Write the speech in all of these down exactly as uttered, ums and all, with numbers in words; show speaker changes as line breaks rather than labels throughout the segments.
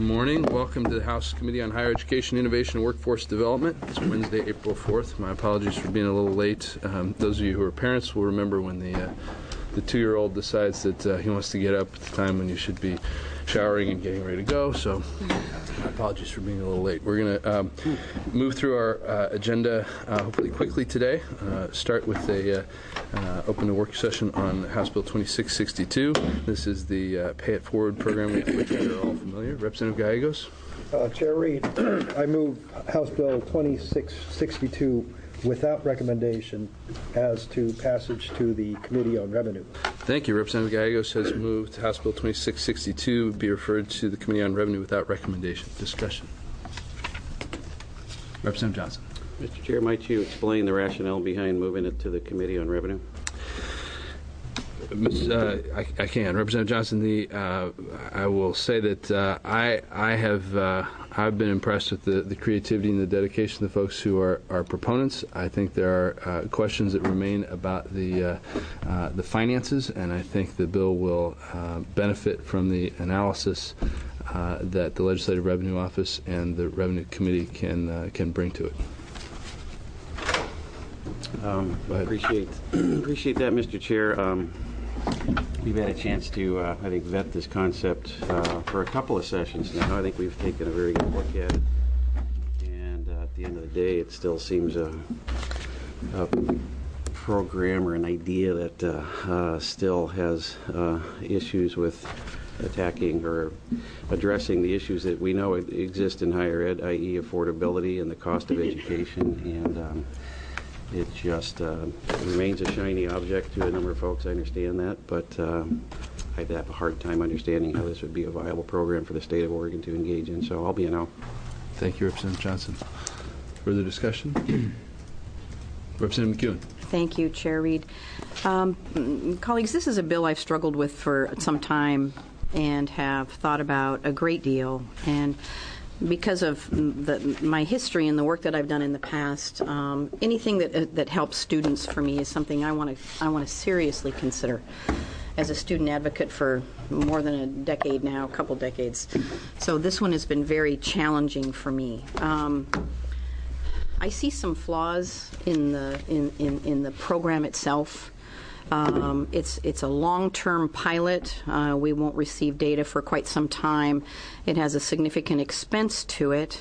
morning. Welcome to the House Committee on Higher Education, Innovation, and Workforce Development. It's Wednesday, April fourth. My apologies for being a little late. Um, those of you who are parents will remember when the uh, the two-year-old decides that uh, he wants to get up at the time when you should be showering and getting ready to go. So my apologies for being a little late. We're going to um, move through our uh, agenda uh, hopefully quickly today. Uh, start with a uh, uh, open a work session on House Bill twenty-six sixty-two. This is the uh, Pay It Forward program with which we are all familiar. Representative Gallegos.
Uh, Chair Reed, I move House Bill twenty-six sixty-two without recommendation as to passage to the Committee on Revenue.
Thank you. Representative Gallegos has moved House Bill twenty-six sixty-two be referred to the Committee on Revenue without recommendation. Discussion. Representative Johnson.
Mister Chair, might you explain the rationale behind moving it to the Committee on Revenue?
Uh, I, I can, Representative Johnson. The uh, I will say that uh, I I have uh, I've been impressed with the, the creativity and the dedication of the folks who are, are proponents. I think there are uh, questions that remain about the uh, uh, the finances, and I think the bill will uh, benefit from the analysis uh, that the Legislative Revenue Office and the Revenue Committee can uh, can bring to it.
Um, appreciate appreciate that, Mister Chair. Um, we've had a chance to, uh, I think, vet this concept uh, for a couple of sessions now. I think we've taken a very good look at it, and uh, at the end of the day, it still seems a, a program or an idea that uh, uh, still has uh, issues with attacking or addressing the issues that we know exist in higher ed, that is affordability and the cost of education, and um, it just uh, remains a shiny object to a number of folks. I understand that, but um, I'd have a hard time understanding how this would be a viable program for the state of Oregon to engage in, so I'll be a no.
Thank you, Representative Johnson. Further discussion? Representative McEwen.
Thank you, Chair Reed. Um, colleagues, this is a bill I've struggled with for some time and have thought about a great deal. And because of the, my history and the work that I've done in the past, um, anything that uh, that helps students for me is something I want to I want to seriously consider. As a student advocate for more than a decade now, a couple decades, so this one has been very challenging for me. Um, I see some flaws in the in, in, in the program itself. Um, it's it's a long-term pilot. Uh, we won't receive data for quite some time. It has a significant expense to it,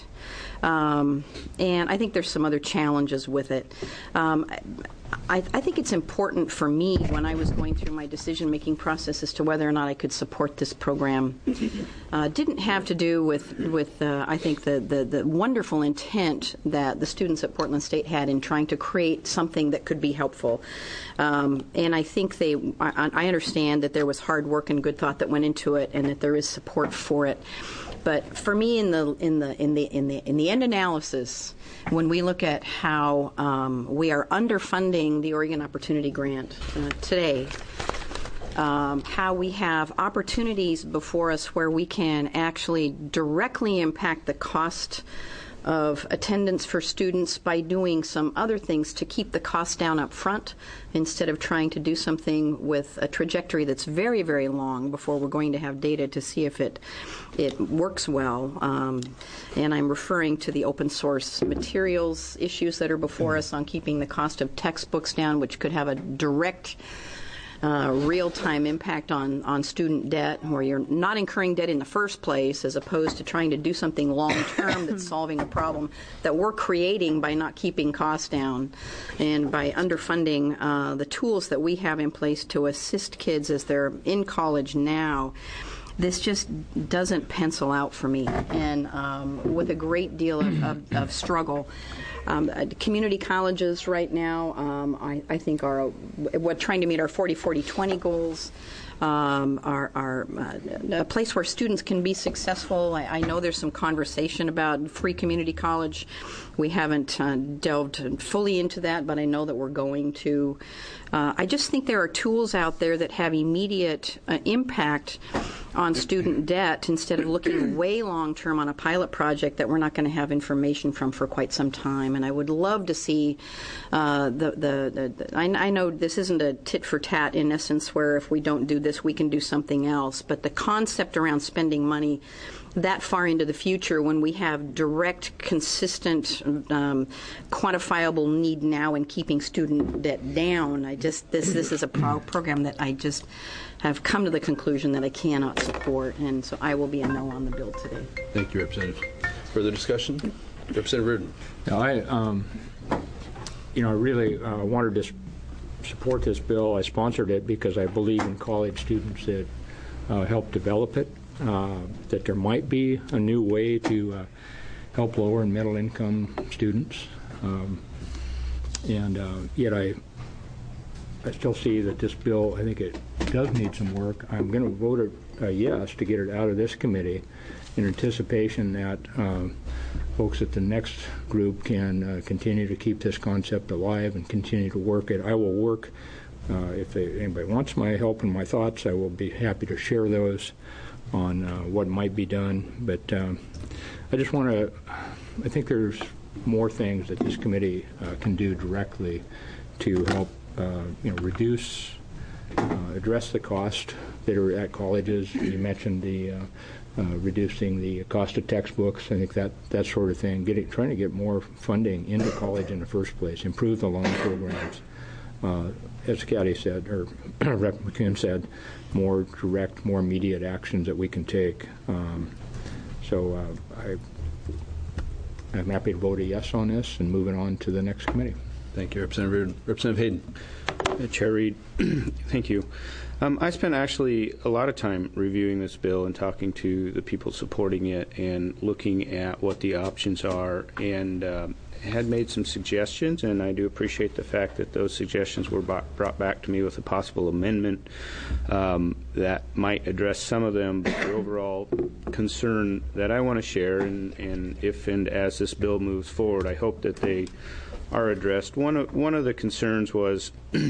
um, and I think there's some other challenges with it. Um, I, I think it's important for me when I was going through my decision-making process as to whether or not I could support this program. Uh, didn't have to do with with uh, I think the, the the wonderful intent that the students at Portland State had in trying to create something that could be helpful. Um, and I think they, I, I understand that there was hard work and good thought that went into it, and that there is support for it. But for me, in the in the in the in the in the end analysis, when we look at how um, we are underfunding the Oregon Opportunity Grant uh, today, um, how we have opportunities before us where we can actually directly impact the cost of attendance for students by doing some other things to keep the cost down up front instead of trying to do something with a trajectory that's very, very long before we're going to have data to see if it it works well. Um, and I'm referring to the open source materials issues that are before us on keeping the cost of textbooks down, which could have a direct Uh, real-time impact on, on student debt, where you're not incurring debt in the first place as opposed to trying to do something long-term that's solving a problem that we're creating by not keeping costs down and by underfunding uh, the tools that we have in place to assist kids as they're in college now. This just doesn't pencil out for me, and um, with a great deal of, of, of struggle. Um, community colleges right now, um, I, I think, are we're trying to meet our forty forty twenty goals. Um, are, are uh, a place where students can be successful. I, I know there's some conversation about free community college. We haven't uh, delved fully into that, but I know that we're going to. Uh, I just think there are tools out there that have immediate uh, impact on student debt instead of looking way long term on a pilot project that we're not going to have information from for quite some time. time, and I would love to see uh, the, the, the, the I, I know this isn't a tit for tat in essence where if we don't do this, we can do something else, but the concept around spending money that far into the future when we have direct, consistent, um, quantifiable need now in keeping student debt down. I just this this is a pro- program that I just have come to the conclusion that I cannot support, and so I will be a no on the bill today.
Thank you, Representative. Further discussion? Representative Reardon.
Now, I, um, you know, I really uh, wanted to s- support this bill. I sponsored it because I believe in college students that uh, help develop it. Uh, that there might be a new way to uh, help lower and middle income students. Um, and uh, yet I I still see that this bill, I think it does need some work. I'm going to vote a, a yes to get it out of this committee in anticipation that um, folks at the next group can uh, continue to keep this concept alive and continue to work it. I will work, uh, if they, anybody wants my help and my thoughts, I will be happy to share those on uh, what might be done, but um, I just want to, I think there's more things that this committee uh, can do directly to help, uh, you know, reduce, uh, address the cost that are at colleges. You mentioned the uh, uh, reducing the cost of textbooks. I think that that sort of thing, getting, trying to get more funding into college in the first place, improve the loan programs. Uh, as Kathy said, or Rep McCune said, more direct, more immediate actions that we can take. Um, so uh, I, I'm happy to vote a yes on this and move it on to the next committee.
Thank you, Representative Reardon. Representative Hayden.
Uh, Chair Reed, thank you. Um, I spent actually a lot of time reviewing this bill and talking to the people supporting it and looking at what the options are, and um, had made some suggestions, and I do appreciate the fact that those suggestions were brought back to me with a possible amendment um, that might address some of them, but the overall concern that I want to share, and, and if and as this bill moves forward, I hope that they are addressed. One of, one of the concerns was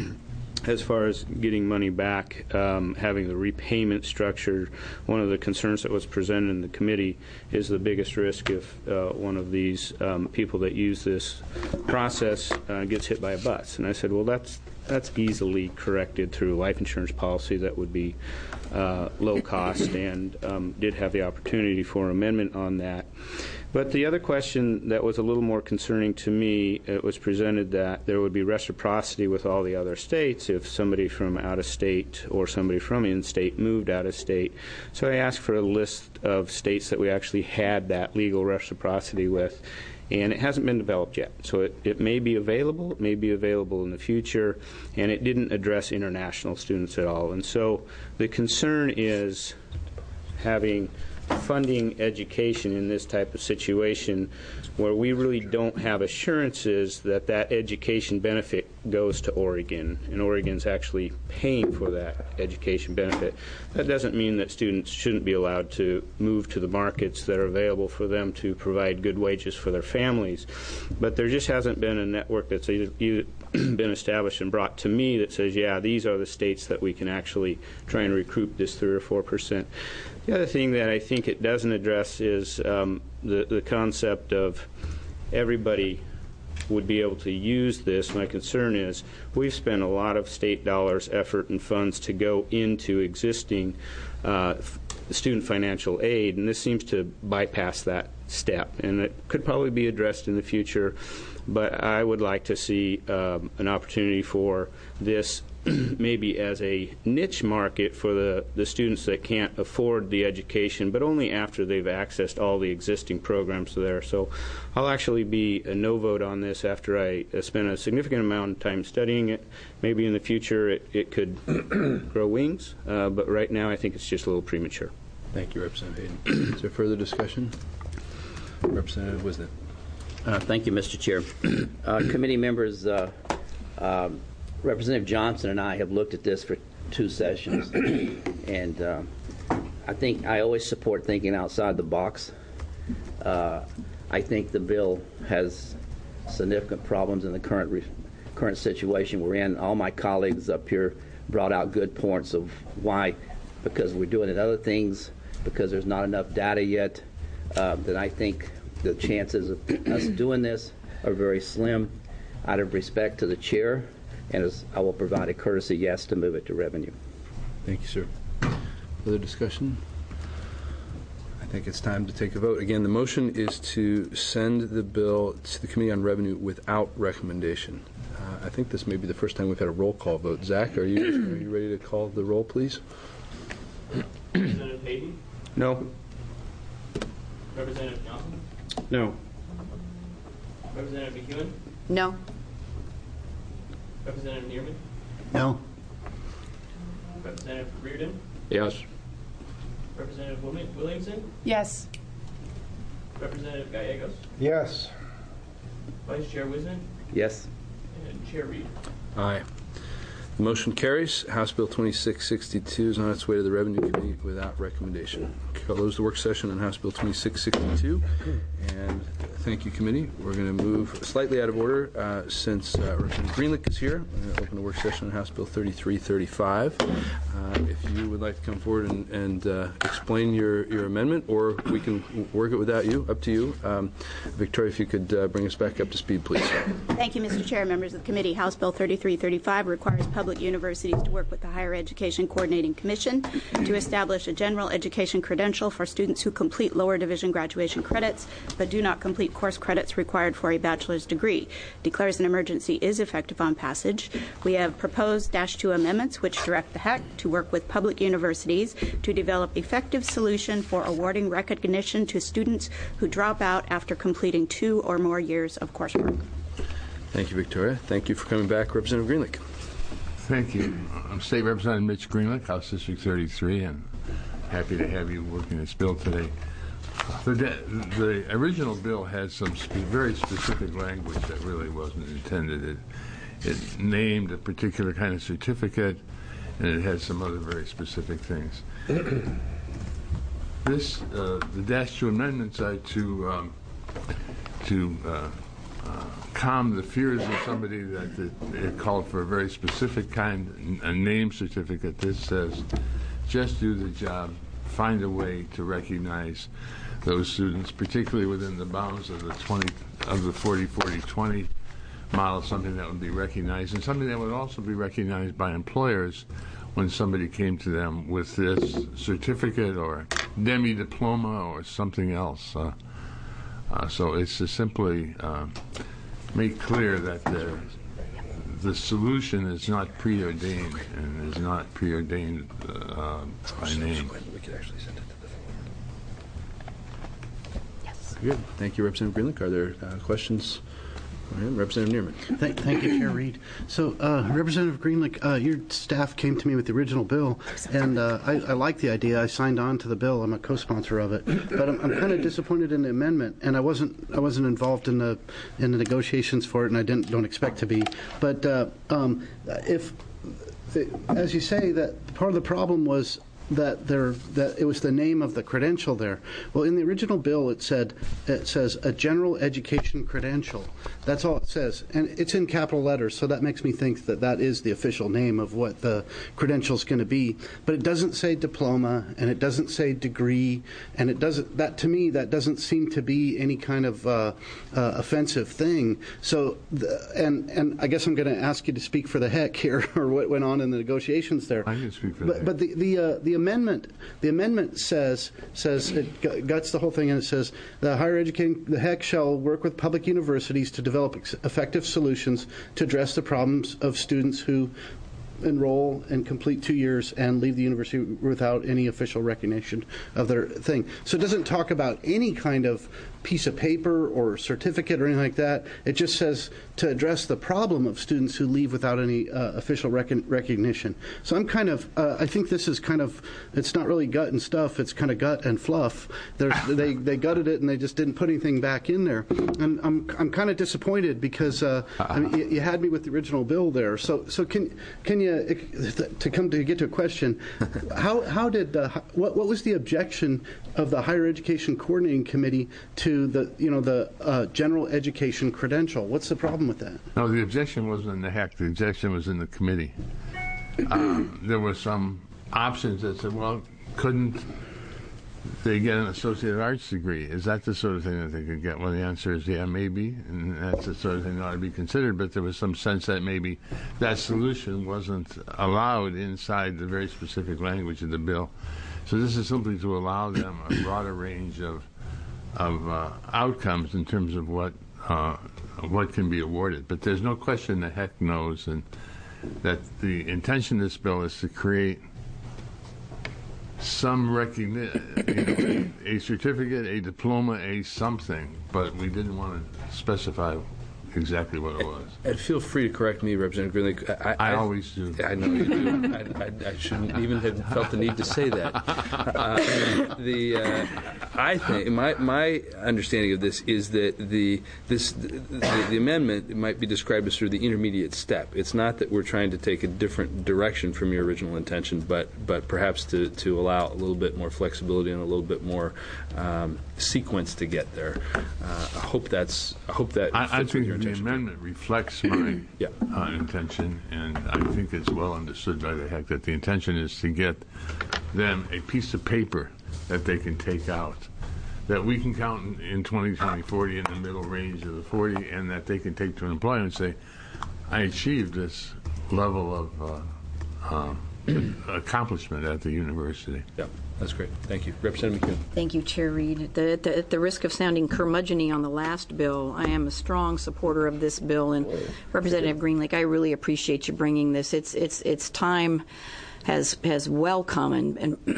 as far as getting money back, um, having the repayment structure. One of the concerns that was presented in the committee is the biggest risk if uh, one of these um, people that use this process uh, gets hit by a bus. And I said, well, that's that's easily corrected through a life insurance policy that would be uh, low cost, and um, did have the opportunity for amendment on that. But the other question that was a little more concerning to me, it was presented that there would be reciprocity with all the other states if somebody from out of state or somebody from in-state moved out of state. So I asked for a list of states that we actually had that legal reciprocity with, and it hasn't been developed yet. So it, it may be available, it may be available in the future, and it didn't address international students at all. And so the concern is having funding education in this type of situation where we really don't have assurances that that education benefit goes to Oregon, and Oregon's actually paying for that education benefit. That doesn't mean that students shouldn't be allowed to move to the markets that are available for them to provide good wages for their families, but there just hasn't been a network that's either, either been established and brought to me that says, yeah, these are the states that we can actually try and recruit this three or four percent. The other thing that I think it doesn't address is um, the, the concept of everybody would be able to use this. My concern is we've spent a lot of state dollars, effort, and funds to go into existing uh, student financial aid, and this seems to bypass that step, and it could probably be addressed in the future, but I would like to see um, an opportunity for this maybe as a niche market for the, the students that can't afford the education, but only after they've accessed all the existing programs there. So I'll actually be a no vote on this after I uh, spend a significant amount of time studying it. Maybe in the future it, it could grow wings, uh, but right now I think it's just a little premature.
Thank you, Representative Hayden. Is there further discussion? Representative Wisnet.
Uh, thank you, Mister Chair. Uh, committee members, uh, um, Representative Johnson and I have looked at this for two sessions, and uh, I think I always support thinking outside the box. Uh, I think the bill has significant problems in the current re current situation we're in. All my colleagues up here brought out good points of why, because we're doing it other things, because there's not enough data yet, uh, that I think the chances of us doing this are very slim. Out of respect to the chair, and as I will provide a courtesy yes to move it to revenue.
Thank you, sir. Further discussion? I think it's time to take a vote. Again, the motion is to send the bill to the Committee on Revenue without recommendation. Uh, I think this may be the first time we've had a roll call vote. Zach, are you are you ready to call the roll, please?
Representative Hayden?
No.
Representative Johnson?
No.
Representative McEwen?
No.
Representative Neerman?
No.
Representative Reardon?
Yes.
Representative Wilmi- Williamson?
Yes.
Representative Gallegos?
Yes.
Vice Chair Wisnick?
Yes.
And Chair Reed.
Aye. The motion carries. House Bill twenty-six sixty-two is on its way to the Revenue Committee without recommendation. Close the work session on House Bill twenty-six sixty-two. And thank you, committee. We're going to move slightly out of order uh, since uh, Representative Greenlick is here. We're going to open the work session on House Bill thirty-three thirty-five. Uh, if you would like to come forward and, and uh, explain your, your amendment, or we can work it without you, up to you. Um, Victoria, if you could uh, bring us back up to speed, please.
Thank you, Mister Chair, members of the committee. House Bill thirty-three thirty-five requires public universities to work with the Higher Education Coordinating Commission to establish a general education credential for students who complete lower division graduation credits but do not complete course credits required for a bachelor's degree. Declares an emergency is effective on passage. We have proposed dash two amendments which direct the H E C to work with public universities to develop effective solution for awarding recognition to students who drop out after completing two or more years of coursework.
Thank you, Victoria. Thank you for coming back, Representative Greenlick.
Thank you. I'm State Representative Mitch Greenlick, House District thirty-three, and happy to have you working this bill today. The, the original bill had some spe very specific language that really wasn't intended. It, it named a particular kind of certificate, and it had some other very specific things. This, uh, the dash two amendments are to um, to uh, uh, calm the fears of somebody that it, it called for a very specific kind, a name certificate. This says, just do the job, find a way to recognize those students, particularly within the bounds of the twenty of the forty forty twenty model, something that would be recognized, and something that would also be recognized by employers when somebody came to them with this certificate or demi-diploma or something else. Uh, uh, so it's to simply uh, make clear that the, the solution is not preordained and is not preordained uh, by name.
We could actually send it to the floor. Yes. Good. Thank you, Representative Greenlick. Are there uh, questions? Representative Neerman.
Thank, thank you, Chair Reed. So, uh, Representative Greenlick, uh, your staff came to me with the original bill, and uh, I, I like the idea. I signed on to the bill. I'm a co-sponsor of it, but I'm, I'm kind of disappointed in the amendment, and I wasn't I wasn't involved in the in the negotiations for it, and I didn't don't expect to be. But uh, um, if, as you say, that part of the problem was that there that it was the name of the credential there. Well, in the original bill, it said it says a general education credential. That's all it says, and it's in capital letters. So that makes me think that that is the official name of what the credential is going to be. But it doesn't say diploma, and it doesn't say degree, and it doesn't. That to me, that doesn't seem to be any kind of uh, uh, offensive thing. So, the, and and I guess I'm going to ask you to speak for the heck here, or what went on in the negotiations there.
I can speak for
but,
the heck.
But the the uh, the amendment the amendment says says it guts the whole thing, and it says the higher education the H E C shall work with public universities to develop ex effective solutions to address the problems of students who enroll and complete two years and leave the university without any official recognition of their thing. So it doesn't talk about any kind of piece of paper or certificate or anything like that. It just says to address the problem of students who leave without any uh, official rec recognition. So I'm kind of, uh, I think this is kind of, it's not really gut and stuff, it's kind of gut and fluff. There's, they, they gutted it and they just didn't put anything back in there. And I'm, I'm kind of disappointed because uh, I mean, you, you had me with the original bill there. So, so can, can you, to come to get to a question, how, how did, uh, what, what was the objection of the Higher Education Coordinating Committee to the, you know, the uh, general education credential? What's the problem with that?
No, the objection wasn't in the H E C. The objection was in the committee. Um, there were some options that said, well, couldn't they get an associate arts degree. Is that the sort of thing that they could get? Well, the answer is yeah, maybe, and that's the sort of thing that ought to be considered. But there was some sense that maybe that solution wasn't allowed inside the very specific language of the bill. So this is simply to allow them a broader range of of uh, outcomes in terms of what uh, what can be awarded. But there's no question that heck knows, and that the intention of this bill is to create some recognition, a certificate, a diploma, a something, but we didn't want to specify exactly what it was.
And feel free to correct me, Representative Greenlee. I, I,
I always do.
I know you do. I, I, I shouldn't even have felt the need to say that. Uh, the uh, I think my my understanding of this is that the this the, the, the amendment might be described as sort of the intermediate step. It's not that we're trying to take a different direction from your original intention, but but perhaps to to allow a little bit more flexibility and a little bit more um, sequence to get there. Uh, I hope that's I hope that
I,
fits
I
with
think
your
the
intention.
amendment reflects my
Yeah.
uh, intention, and I think it's well understood by the heck that the intention is to get them a piece of paper that they can take out, that we can count in, in twenty, twenty, forty in the middle range of the forty, and that they can take to an employer and say, I achieved this level of uh, uh, accomplishment at the university.
Yeah, that's great. Thank you. Representative McKeon.
Thank you, Chair Reed. At the, at the, at the risk of sounding curmudgeon-y on the last bill, I am a strong supporter of this bill. And Representative Greenlee, I really appreciate you bringing this. It's it's it's time has has well come and,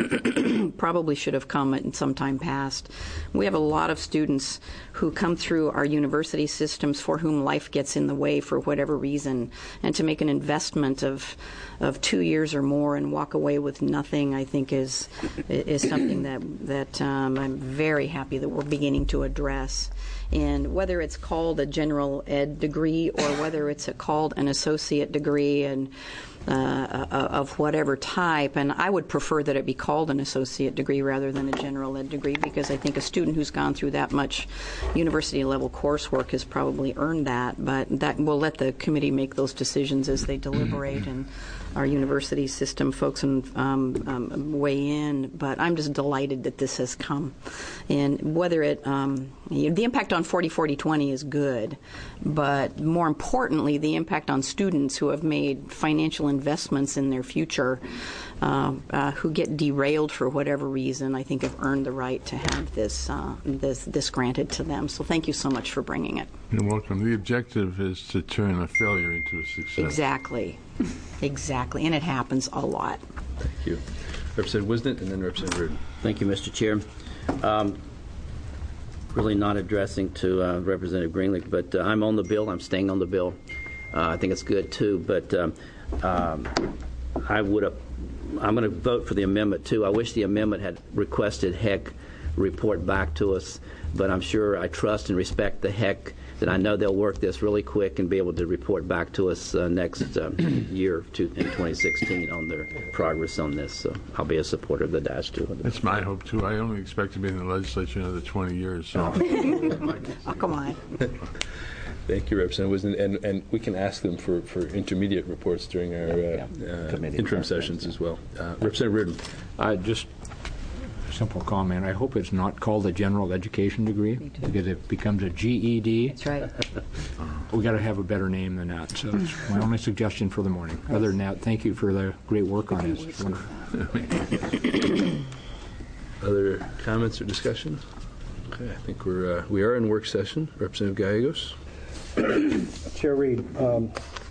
and probably should have come in some time past. We have a lot of students who come through our university systems for whom life gets in the way for whatever reason, and to make an investment of of two years or more and walk away with nothing, I think is is something that that um, I'm very happy that we're beginning to address. And whether it's called a general ed degree or whether it's a, called an associate degree and uh, of whatever type, and I would prefer that it be called an associate degree rather than a general ed degree, because I think a student who's gone through that much university level coursework has probably earned that. But that we'll let the committee make those decisions as they deliberate, and our university system folks and um, um, weigh in. But I'm just delighted that this has come, and whether it um, the impact on forty forty twenty is good, but more importantly, the impact on students who have made financial investments in their future, uh, uh, who get derailed for whatever reason, I think have earned the right to have this uh, this this granted to them. So thank you so much for bringing it.
You're welcome. The objective is to turn a failure into a success.
Exactly. Exactly. And it happens a lot.
Thank you. Representative Wisnett and then Representative Reardon.
Thank you, Mister Chair. Um, really not addressing to uh, Representative Greenlee, but uh, I'm on the bill. I'm staying on the bill. Uh, I think it's good, too. But um, um, I would have, I'm going to vote for the amendment, too. I wish the amendment had requested HEC report back to us, but I'm sure I trust and respect the HEC that I know they'll work this really quick and be able to report back to us uh, next um, year to, in twenty sixteen on their progress on this. So I'll be a supporter of the dash two.
That's my hope, too. I only expect to be in the legislature another twenty years. So.
Oh, come on.
Thank you, Representative Wisdom, and and we can ask them for, for intermediate reports during our uh, uh, interim sessions as well. Uh, Representative Reardon.
Uh, just a simple comment. I hope it's not called a general education degree, because it becomes a G E D.
That's right.
We got to have a better name than that. So it's my only suggestion for the morning. Other than that, thank you for the great work on this. It's wonderful.
Other comments or discussion? Okay, I think we're uh, we are in work session. Representative Gallegos.
Chair Reed, um,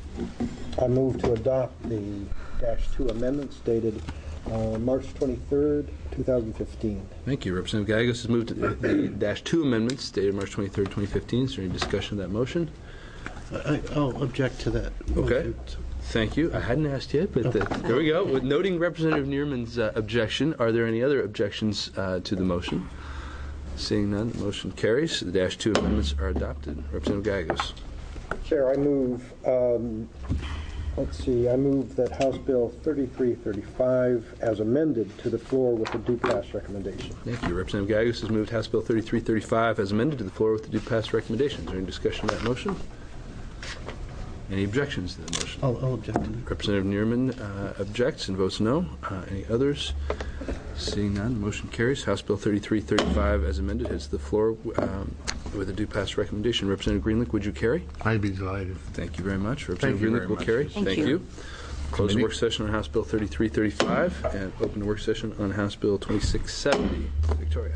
I move to adopt the dash two amendments dated uh, March twenty-third, two thousand fifteen.
Thank you. Representative Gallegos has moved the, the dash two amendments dated March twenty-third, twenty fifteen. Is there any discussion of that motion?
I, I'll object to that.
Okay.
motion.
Thank you. I hadn't asked yet, but the, there we go. With noting Representative Neerman's uh, objection, are there any other objections uh, to the motion? Seeing none, the motion carries. The dash two amendments are adopted. Representative Gallegos.
Chair, I move, um, let's see, I move that House Bill thirty-three thirty-five as amended to the floor with a due pass recommendation.
Thank you. Representative Gallegos has moved House Bill thirty-three thirty-five as amended to the floor with the due pass recommendation. Is there any discussion of that motion? Any objections to the motion?
I'll, I'll object to that.
Representative Neerman uh, objects and votes no. Uh, any others? Seeing none, motion carries. House Bill thirty-three thirty-five, as amended, hits the floor um, with a due pass recommendation. Representative Greenlick, would you carry?
I'd be delighted.
Thank you very much.
Thank
Representative
you
Greenlick
very
will
much.
carry.
Thank
Thank
you.
you. Close the
Committee.
work session on House Bill thirty-three thirty-five and open the work session on House Bill twenty-six seventy. Victoria.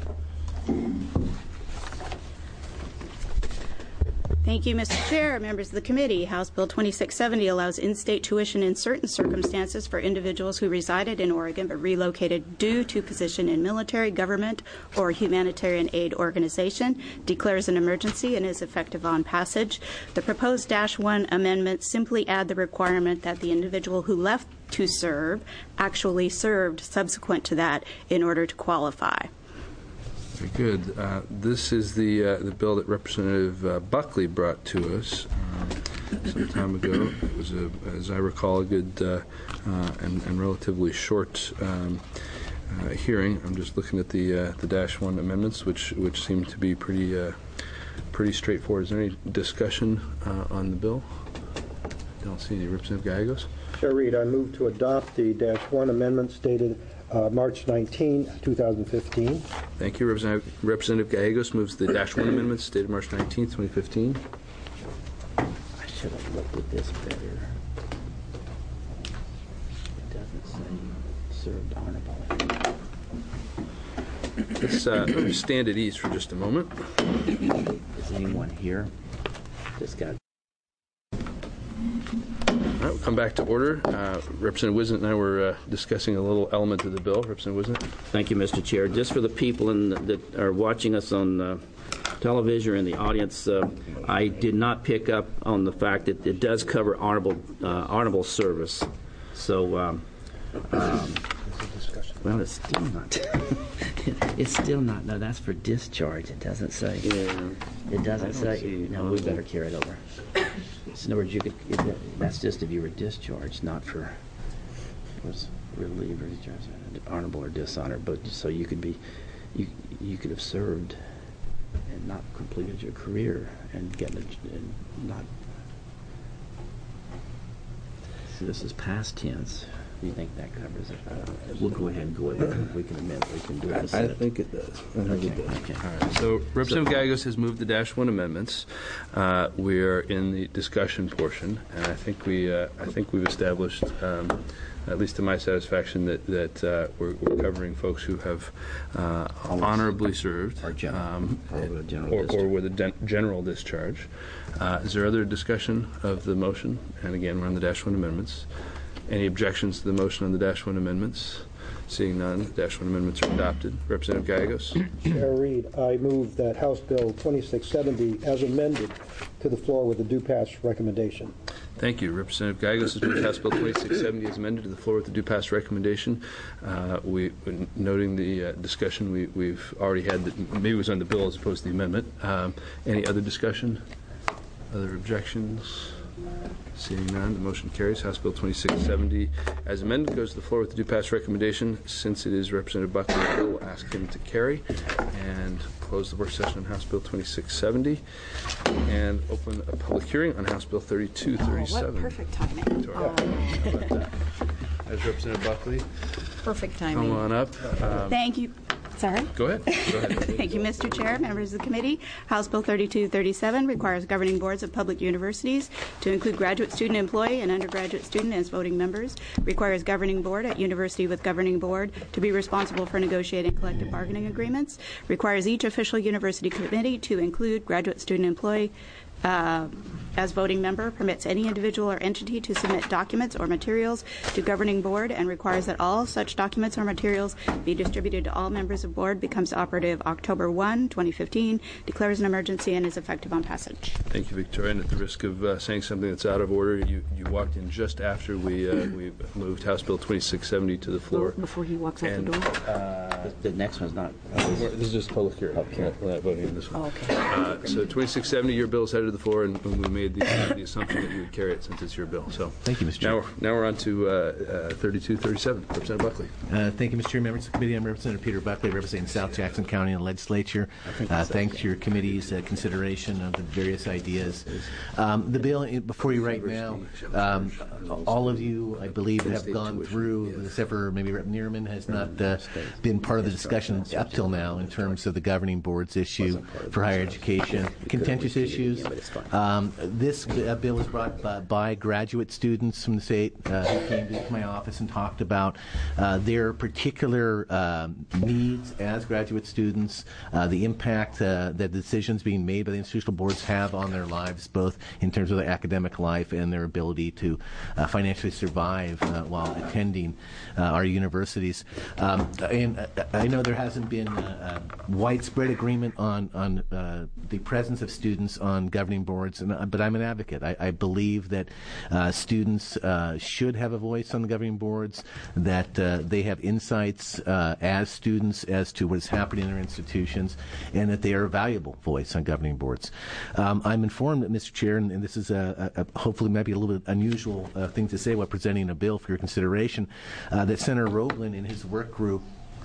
Thank you, Mister Chair, members of the committee. House Bill twenty-six seventy allows in-state tuition in certain circumstances for individuals who resided in Oregon but relocated due to position in military, government, or humanitarian aid organization, declares an emergency, and is effective on passage. The proposed Dash one amendments simply add the requirement that the individual who left to serve actually served subsequent to that in order to qualify.
Very good. Uh, this is the uh, the bill that Representative uh, Buckley brought to us um, some time ago. It was, a, as I recall, a good uh, uh, and, and relatively short um, uh, hearing. I'm just looking at the uh, the Dash One amendments, which which seem to be pretty uh, pretty straightforward. Is there any discussion uh, on the bill? Don't see any. Representative Gallegos.
Chair Reed, I move to adopt the Dash one amendment stated uh, March nineteenth, twenty fifteen.
Thank you. Representative, Representative Gallegos moves the Dash one amendments dated March nineteenth, twenty fifteen.
I should have looked at this better. It doesn't say served honorably.
Let's uh, stand at ease for just a moment.
Is anyone here? This guy.
All right, we'll come back to order. Uh, Representative Wisnett and I were uh, discussing a little element of the bill. Representative Wisnett.
Thank you, Mister Chair. Just for the people in, that are watching us on uh, television or in the audience, uh, I did not pick up on the fact that it does cover honorable uh, honorable service. So, um, um, well, it's still not. It's still not. No, that's for discharge. It doesn't say.
Yeah.
It doesn't say. No, we better carry it over. In other words, you could, it, that's just if you were discharged, not for was relieved or discharged, honorable or dishonored. But so you could be, you you could have served and not completed your career and get a, and not. See, this is past tense. Do you think that covers it? Uh, we'll go ahead and go with it. We can amend. We can do it.
I,
in a
I
Senate.
think it does. I think
Okay,
it does.
okay.
All right. So Representative Gallegos has moved the Dash One amendments. Uh, we are in the discussion portion, and I think we uh, I think we've established, um, at least to my satisfaction, that that uh, we're, we're covering folks who have uh, honorably served,
Or general.
um,
Or with a general
or, or
discharge.
with a den- general discharge. Uh, is there other discussion of the motion? And again, we're on the Dash One amendments. Any objections to the motion on the Dash One amendments? Seeing none, the Dash One amendments are adopted. Representative Gallegos.
Chair Reed, I move that House Bill twenty-six seventy, as amended, to the floor with a due pass recommendation.
Thank you. Representative Gallegos has moved House Bill twenty-six seventy as amended to the floor with the due pass recommendation. Uh, we, noting the uh, discussion we, we've already had, that maybe it was on the bill as opposed to the amendment. Um, any other discussion? Other objections? Seeing none, the motion carries. House Bill twenty-six seventy, as amended, goes to the floor with the due pass recommendation. Since it is Representative Buckley, I will ask him to carry and close the work session on House Bill twenty-six seventy and open a public hearing on House Bill thirty-two thirty-seven.
Oh, what perfect timing.
Victoria, how about that? As Representative Buckley,
Perfect
come
timing.
on up. Um,
Thank you. Sorry.
go ahead. Go ahead.
Thank you, Mister Chair, members of the committee. House Bill thirty-two thirty-seven requires governing boards of public universities to include graduate student employee and undergraduate student as voting members, requires governing board at university with governing board to be responsible for negotiating collective bargaining agreements, requires each official university committee to include graduate student employee Uh, as voting member, permits any individual or entity to submit documents or materials to governing board, and requires that all such documents or materials be distributed to all members of board, becomes operative October first, twenty fifteen, declares an emergency, and is effective on passage.
Thank you, Victoria. And at the risk of uh, saying something that's out of order, you, you walked in just after we uh, we moved House Bill twenty-six seventy to the floor.
Before he walks out
And,
the door.
uh,
The, the next one's not.
We're- This is just public hearing.
Public hearing.
We're not voting on this one.
Oh, okay.
Uh, So twenty-six seventy, your bill is headed to the floor, and and we made made the, the assumption that you would carry it since it's your bill. So
thank you, Mister Chair.
Now, we're- now we're on to uh, uh, thirty-two thirty-seven. Representative Buckley.
Uh, thank you, Mister Chair. Members of the committee, I'm Representative Peter Buckley, representing South Jackson County in the legislature. Uh, thanks for your committee's uh, consideration of the various ideas. Um, the bill before you right now, um, all of you, I believe, have gone through, except for maybe Representative Neerman, has not uh, been part of the discussion up till now in terms of the governing board's issue for higher education, contentious issues. Um, this uh, bill was brought by, by graduate students from the state uh, who came to my office and talked about uh, their particular um, needs as graduate students, uh, the impact uh, that decisions being made by the institutional boards have on their lives, both in terms of their academic life and their ability to uh, financially survive uh, while attending uh, our universities. Um, and I know there hasn't been a, a widespread agreement on, on uh, the presence of students on governing boards, and, but I'm an advocate. I, I believe that uh, students uh, should have a voice on the governing boards, that uh, they have insights uh, as students as to what is happening in their institutions, and that they are a valuable voice on governing boards. Um, I'm informed that, Mister Chair, and, and this is a, a, a hopefully maybe a little bit unusual uh, thing to say while presenting a bill for your consideration, uh, that Senator Roeblen in his work group,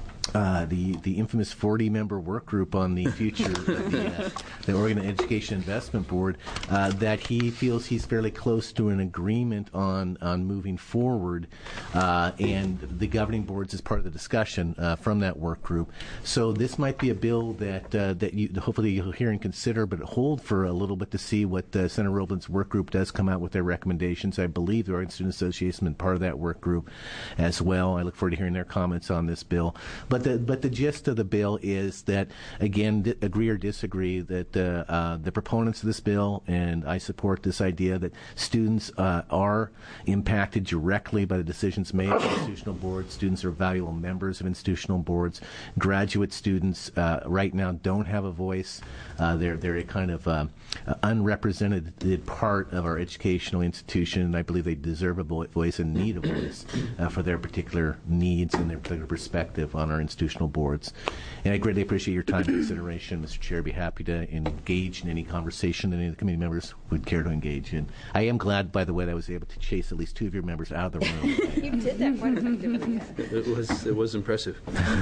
Uh, the the infamous forty member work group on the future of the, uh, the Oregon Education Investment Board, uh, that he feels he's fairly close to an agreement on on moving forward, uh, and the governing boards is part of the discussion uh, from that work group. So this might be a bill that uh, that you hopefully you'll hear and consider, but hold for a little bit to see what uh, Senator Roeblen's work group does come out with their recommendations. I believe the Oregon Student Association has been part of that work group as well. I look forward to hearing their comments on this bill. But the but the gist of the bill is that, again, di- agree or disagree, that uh, uh, the proponents of this bill, and I support this idea that students uh, are impacted directly by the decisions made by institutional boards. Students are valuable members of institutional boards. Graduate students uh, right now don't have a voice. Uh, they're they're a kind of uh, unrepresented part of our educational institution, and I believe they deserve a voice and need a voice uh, for their particular needs and their particular perspective on our institutional boards. And I greatly appreciate your time and consideration, Mister Chair. I'd be happy to engage in any conversation that any of the committee members would care to engage in. I am glad, by the way, that I was able to chase at least two of your members out of the room.
You did that quite effectively.
It was it was impressive.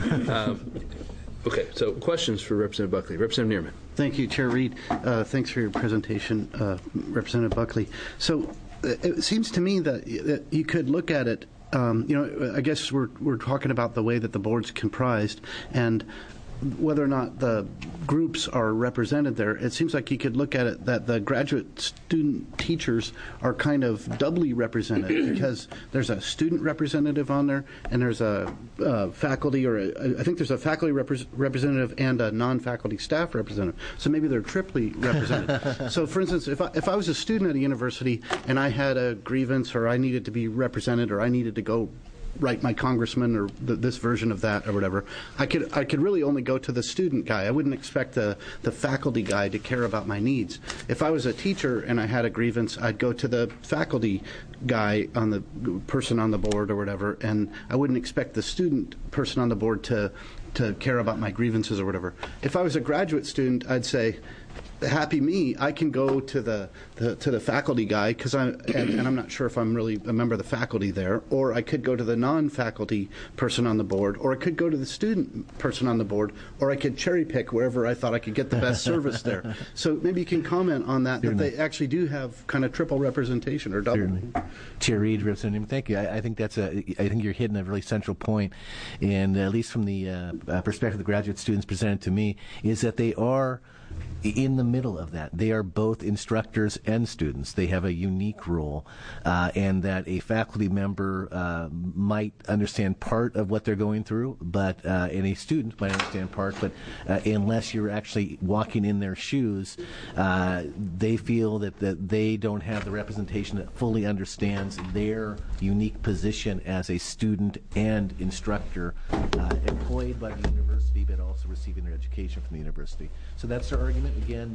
um, okay, so questions for Representative Buckley. Representative Neerman.
Thank you, Chair Reed. Uh, thanks for your presentation, uh, Representative Buckley. So uh, it seems to me that, that you could look at it. Um, you know, I guess we're we're talking about the way that the board's comprised and whether or not the groups are represented there. It seems like you could look at it that the graduate student teachers are kind of doubly represented because there's a student representative on there and there's a uh, faculty or a, I think there's a faculty repre- representative and a non-faculty staff representative. So maybe they're triply represented. So, for instance, if I, if I was a student at a university and I had a grievance or I needed to be represented or I needed to go write my congressman or th- this version of that or whatever, I could I could really only go to the student guy. I wouldn't expect the, the faculty guy to care about my needs. If I was a teacher and I had a grievance, I'd go to the faculty guy on the person on the board or whatever, and I wouldn't expect the student person on the board to to care about my grievances or whatever. If I was a graduate student, I'd say, happy me, I can go to the, the to the faculty guy because I and, and I'm not sure if I'm really a member of the faculty there, or I could go to the non-faculty person on the board, or I could go to the student person on the board, or I could cherry pick wherever I thought I could get the best service there. So maybe you can comment on that, that they actually do have kind of triple representation or double.
Certainly. Chair Reed, Representative, thank you. I, I think that's a. I think you're hitting a really central point, and at least from the uh, uh, perspective the graduate students presented to me, is that they are in the middle of that. They are both instructors and students. They have a unique role, uh, and that a faculty member uh, might understand part of what they're going through, but uh, and a student might understand part, but uh, unless you're actually walking in their shoes, uh, they feel that, that they don't have the representation that fully understands their unique position as a student and instructor, uh, employed by the university, but also receiving their education from the university. So that's their argument. Again,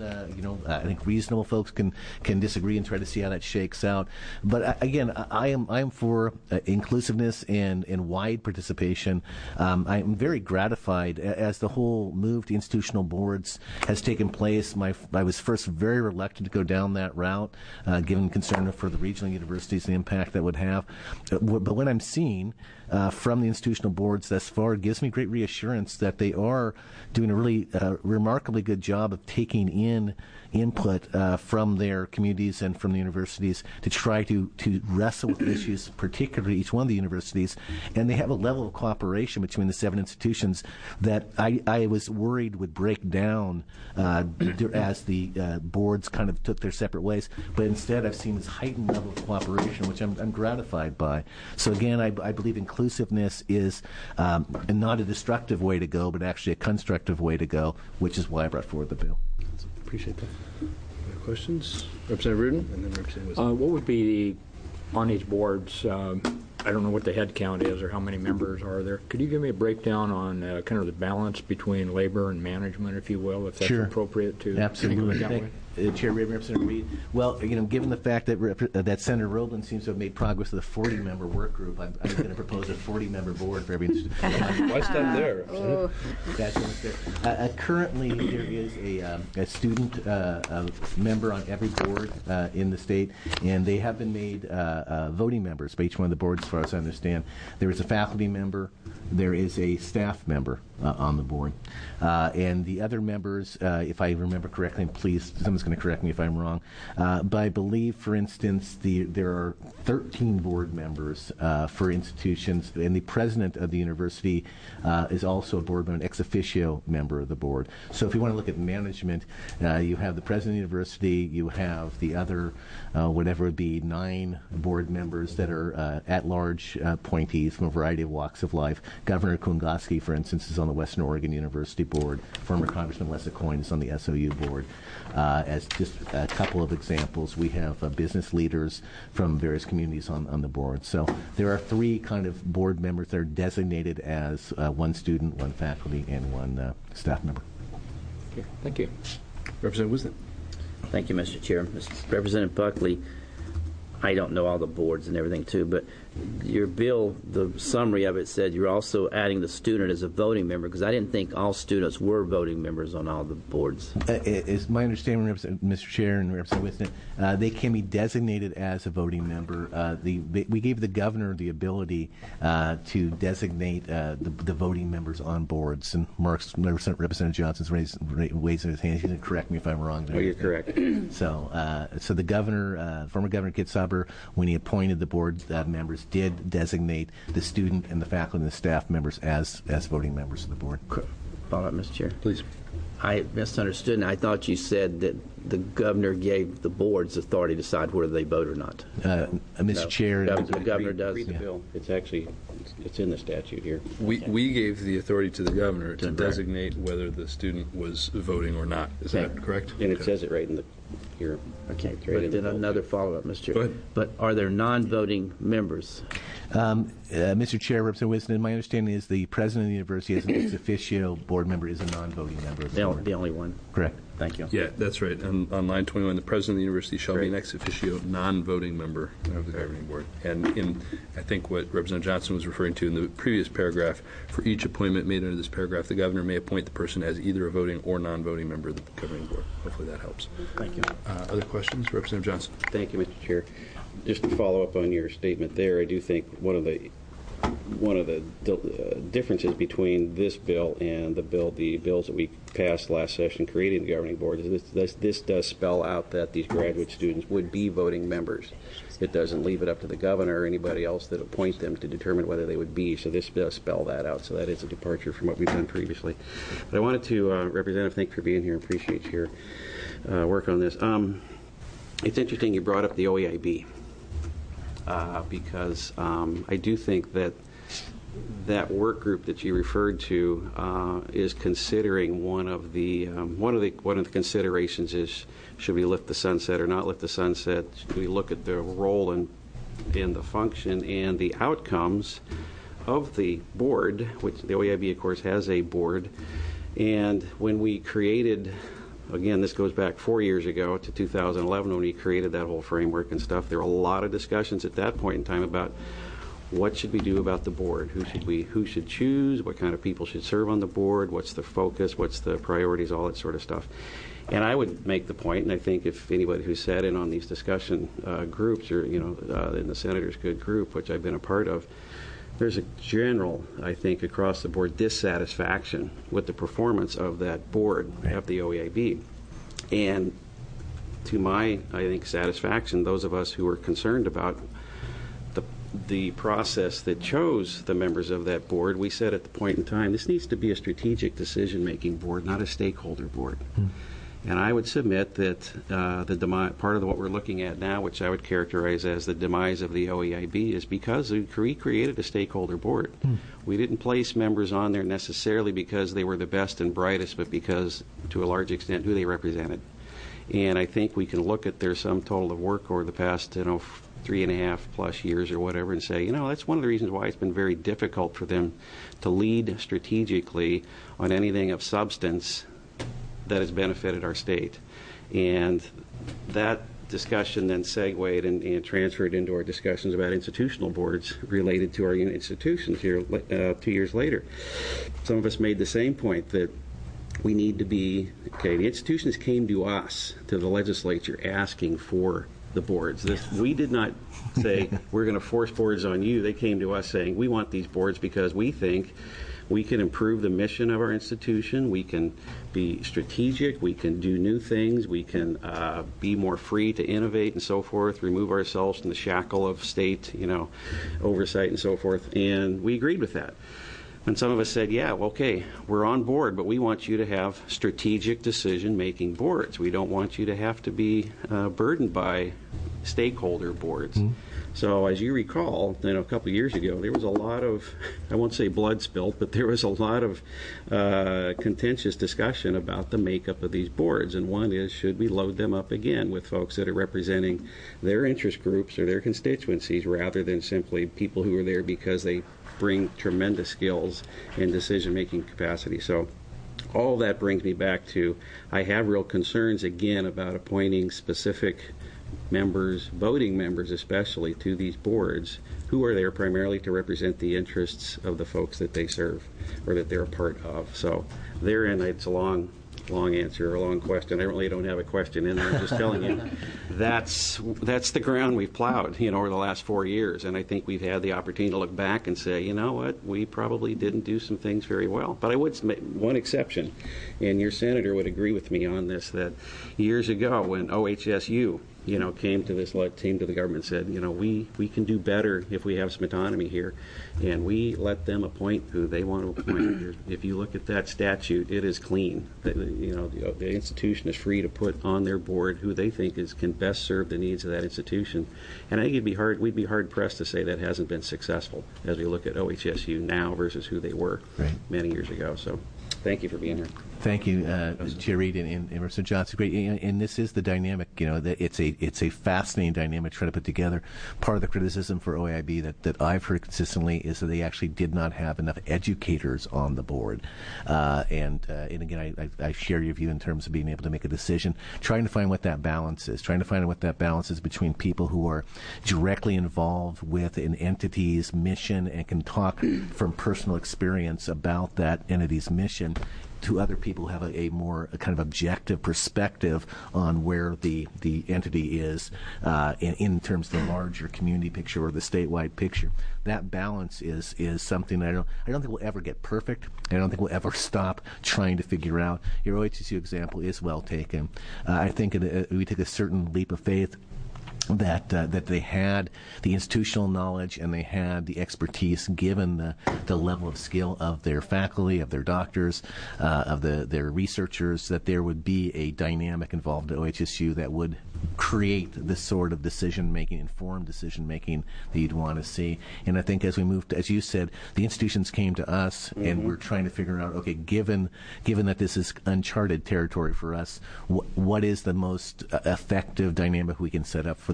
uh, you know, I think reasonable folks can can disagree and try to see how that shakes out. But uh, again, I, I am I am for uh, inclusiveness and and wide participation. Um, I am very gratified as the whole move to institutional boards has taken place. My I was first very reluctant to go down that route, uh, given concern for the regional universities and the impact that would have. Uh, but what I'm seeing uh, from the institutional boards thus far gives me great reassurance that they are doing a really uh, remarkably good job of taking in input uh, from their communities and from the universities to try to, to wrestle with issues, particularly each one of the universities. And they have a level of cooperation between the seven institutions that I, I was worried would break down uh, as the uh, boards kind of took their separate ways. But instead, I've seen this heightened level of cooperation, which I'm, I'm gratified by. So again, I, I believe inclusiveness is um, not a destructive way to go, but actually a constructive way to go, which is why I brought forward the bill.
Appreciate that. Other questions? Representative Rudin and then Representative Wisdom.
Uh, what would be the, on these boards, um, I don't know what the head count is or how many members are there. Could you give me a breakdown on uh, kind of the balance between labor and management, if you will, if that's
Sure.
appropriate to
Absolutely.
think of it that way?
Uh, Chair Representative Reed. Well, you know, given the fact that Rep- uh, that Senator Roeblen seems to have made progress with a forty-member work group, I'm, I'm going to propose a forty-member board for every institution.
Why stop there?
Oh.
That's what's there. Uh, uh, currently, there is a, um, a student uh, uh, member on every board uh, in the state, and they have been made uh, uh, voting members by each one of the boards, as far as I understand. There is a faculty member. There is a staff member uh, on the board. Uh, and the other members, uh, if I remember correctly, and please, someone's going to correct me if I'm wrong, uh, but I believe, for instance, the, there are thirteen board members uh, for institutions, and the president of the university uh, is also a board member, an ex officio member of the board. So if you want to look at management, uh, you have the president of the university, you have the other, uh, whatever it would be, nine board members that are uh, at-large uh, appointees from a variety of walks of life. Governor Kungoski, for instance, is on the Western Oregon University board. Former Congressman Lessa Coyne is on the S O U board. Uh, as just a couple of examples, we have uh, business leaders from various communities on, on the board. So there are three kind of board members that are designated as uh, one student, one faculty, and one uh, staff member.
Okay, thank you.
Representative Wisdom.
Thank you, Mister Chair. Mister Representative Buckley, I don't know all the boards and everything, too, but your bill, the summary of it said you're also adding the student as a voting member, because I didn't think all students were voting members on all the boards.
Uh, is my understanding, Mister Chair and Representative Wisdom, uh, they can be designated as a voting member. Uh, the, they, we gave the governor the ability uh, to designate uh, the, the voting members on boards, and Mark's Representative Johnson's raised, raising his hand. He's going to correct me if I'm wrong.
Oh, you're correct.
So, uh, so the governor, uh, former Governor Kitzhaber, when he appointed the board uh, members, did designate the student and the faculty and the staff members as as voting members of the board.
Follow up, Mister Chair.
Please.
I misunderstood, and I thought you said that the governor gave the boards authority to decide whether they vote or not.
Uh, Mister
No.
Chair,
Gov- the governor
Read-
does.
Read the
Yeah.
bill. It's actually, it's, it's in the statute here.
We, we gave the authority to the governor to
Right.
designate whether the student was voting or not. Is
Okay.
that correct?
And it
Okay.
says it right in the, here.
Okay,
It's right in
but
the
then
bill.
another follow-up, Mister
Go ahead.
But are there non-voting members?
Um, uh, Mister Chair, Representative Wisdom, my understanding is the president of the university, as an ex officio board member, is a non-voting member of the
The only,
board.
the only one.
Correct.
Thank you.
Yeah, that's right. On, on line twenty-one, the president of the university shall be an
Great.
ex officio, non-voting member of the governing board. And in, I think what Representative Johnson was referring to in the previous paragraph, for each appointment made under this paragraph, the governor may appoint the person as either a voting or non-voting member of the governing board. Hopefully that helps.
Thank you.
Uh, other questions? Representative Johnson.
Thank you, Mister Chair. Just to follow up on your statement there, I do think one of the one of the uh, differences between this bill and the bill, the bills that we passed last session creating the governing board, is this, this, this does spell out that these graduate students would be voting members. It doesn't leave it up to the governor or anybody else that appoint them to determine whether they would be. So this does spell that out. So that is a departure from what we've done previously. But I wanted to, uh, Representative, thank you for being here. Appreciate your uh, work on this. Um, it's interesting you brought up the O E I B. Uh, because um, I do think that that work group that you referred to uh, is considering one of the um, one of the one of the considerations is, should we lift the sunset or not lift the sunset? Should we look at the role and in the function and the outcomes of the board, which the O E I B of course has a board, and when we created again, this goes back four years ago to two thousand eleven when we created that whole framework and stuff. There were a lot of discussions at that point in time about what should we do about the board? Who should we, who should choose? What kind of people should serve on the board? What's the focus? What's the priorities? All that sort of stuff. And I would make the point, and I think if anybody who sat in on these discussion uh, groups, or you know, uh, in the Senator's Good group, which I've been a part of, there's a general, I think, across the board dissatisfaction with the performance of that board of the O E I B. And to my, I think, satisfaction, those of us who are concerned about the the process that chose the members of that board, we said at the point in time, this needs to be a strategic decision-making board, not a stakeholder board. Hmm. And I would submit that uh, the demi- part of what we're looking at now, which I would characterize as the demise of the O E I B, is because we created a stakeholder board. Mm. We didn't place members on there necessarily because they were the best and brightest, but because, to a large extent, who they represented. And I think we can look at their sum total of work over the past, you know, three and a half plus years or whatever, and say, you know, that's one of the reasons why it's been very difficult for them to lead strategically on anything of substance that has benefited our state. And that discussion then segued and, and transferred into our discussions about institutional boards related to our institutions here uh, two years later. Some of us made the same point that we need to be, okay, the institutions came to us, to the legislature, asking for the boards. This, we did not say, we're going to force boards on you. They came to us saying, we want these boards because we think we can improve the mission of our institution. We can be strategic. We can do new things. We can uh, be more free to innovate and so forth, remove ourselves from the shackle of state, you know, oversight and so forth. And we agreed with that. And some of us said, yeah, well, okay, we're on board, but we want you to have strategic decision-making boards. We don't want you to have to be uh, burdened by stakeholder boards. Mm-hmm. So as you recall, you know, a couple of years ago, there was a lot of, I won't say blood spilt, but there was a lot of uh, contentious discussion about the makeup of these boards. And one is, should we load them up again with folks that are representing their interest groups or their constituencies rather than simply people who are there because they bring tremendous skills and decision-making capacity. So all of that brings me back to, I have real concerns, again, about appointing specific members, voting members especially, to these boards who are there primarily to represent the interests of the folks that they serve or that they're a part of. So therein, it's a long, long answer or a long question. I really don't have a question in there. I'm just telling you that's that's the ground we've plowed, you know, over the last four years. And I think we've had the opportunity to look back and say, you know what, we probably didn't do some things very well. But I would make one exception, and your senator would agree with me on this, that years ago when O H S U you know, came to this team to the government and said, you know, we, we can do better if we have some autonomy here. And we let them appoint who they want to appoint. If you look at that statute, it is clean. The, you know, the, the institution is free to put on their board who they think is can best serve the needs of that institution. And I think it'd be hard, we'd be hard pressed to say that hasn't been successful as we look at O H S U now versus who they were right. many years ago. So thank you for being here.
Thank you, uh, Chair Reed and, and Emerson Johnson. Great, and, and this is the dynamic. You know, that it's a it's a fascinating dynamic to try to put together. Part of the criticism for O E I B that, that I've heard consistently is that they actually did not have enough educators on the board. Uh, and uh, and again, I, I, I share your view in terms of being able to make a decision, trying to find what that balance is, trying to find what that balance is between people who are directly involved with an entity's mission and can talk from personal experience about that entity's mission, to other people who have a, a more a kind of objective perspective on where the, the entity is uh, in, in terms of the larger community picture or the statewide picture. That balance is is something I don't I don't think we'll ever get perfect. I don't think we'll ever stop trying to figure out. Your O H S U example is well taken. Uh, I think it, uh, we take a certain leap of faith that uh, that they had the institutional knowledge and they had the expertise given the, the level of skill of their faculty, of their doctors, uh, of the their researchers, that there would be a dynamic involved at O H S U that would create the sort of decision-making, informed decision-making that you'd want to see. And I think as we moved, as you said, the institutions came to us mm-hmm. and we're trying to figure out, okay, given given that this is uncharted territory for us, wh- what is the most uh, effective dynamic we can set up for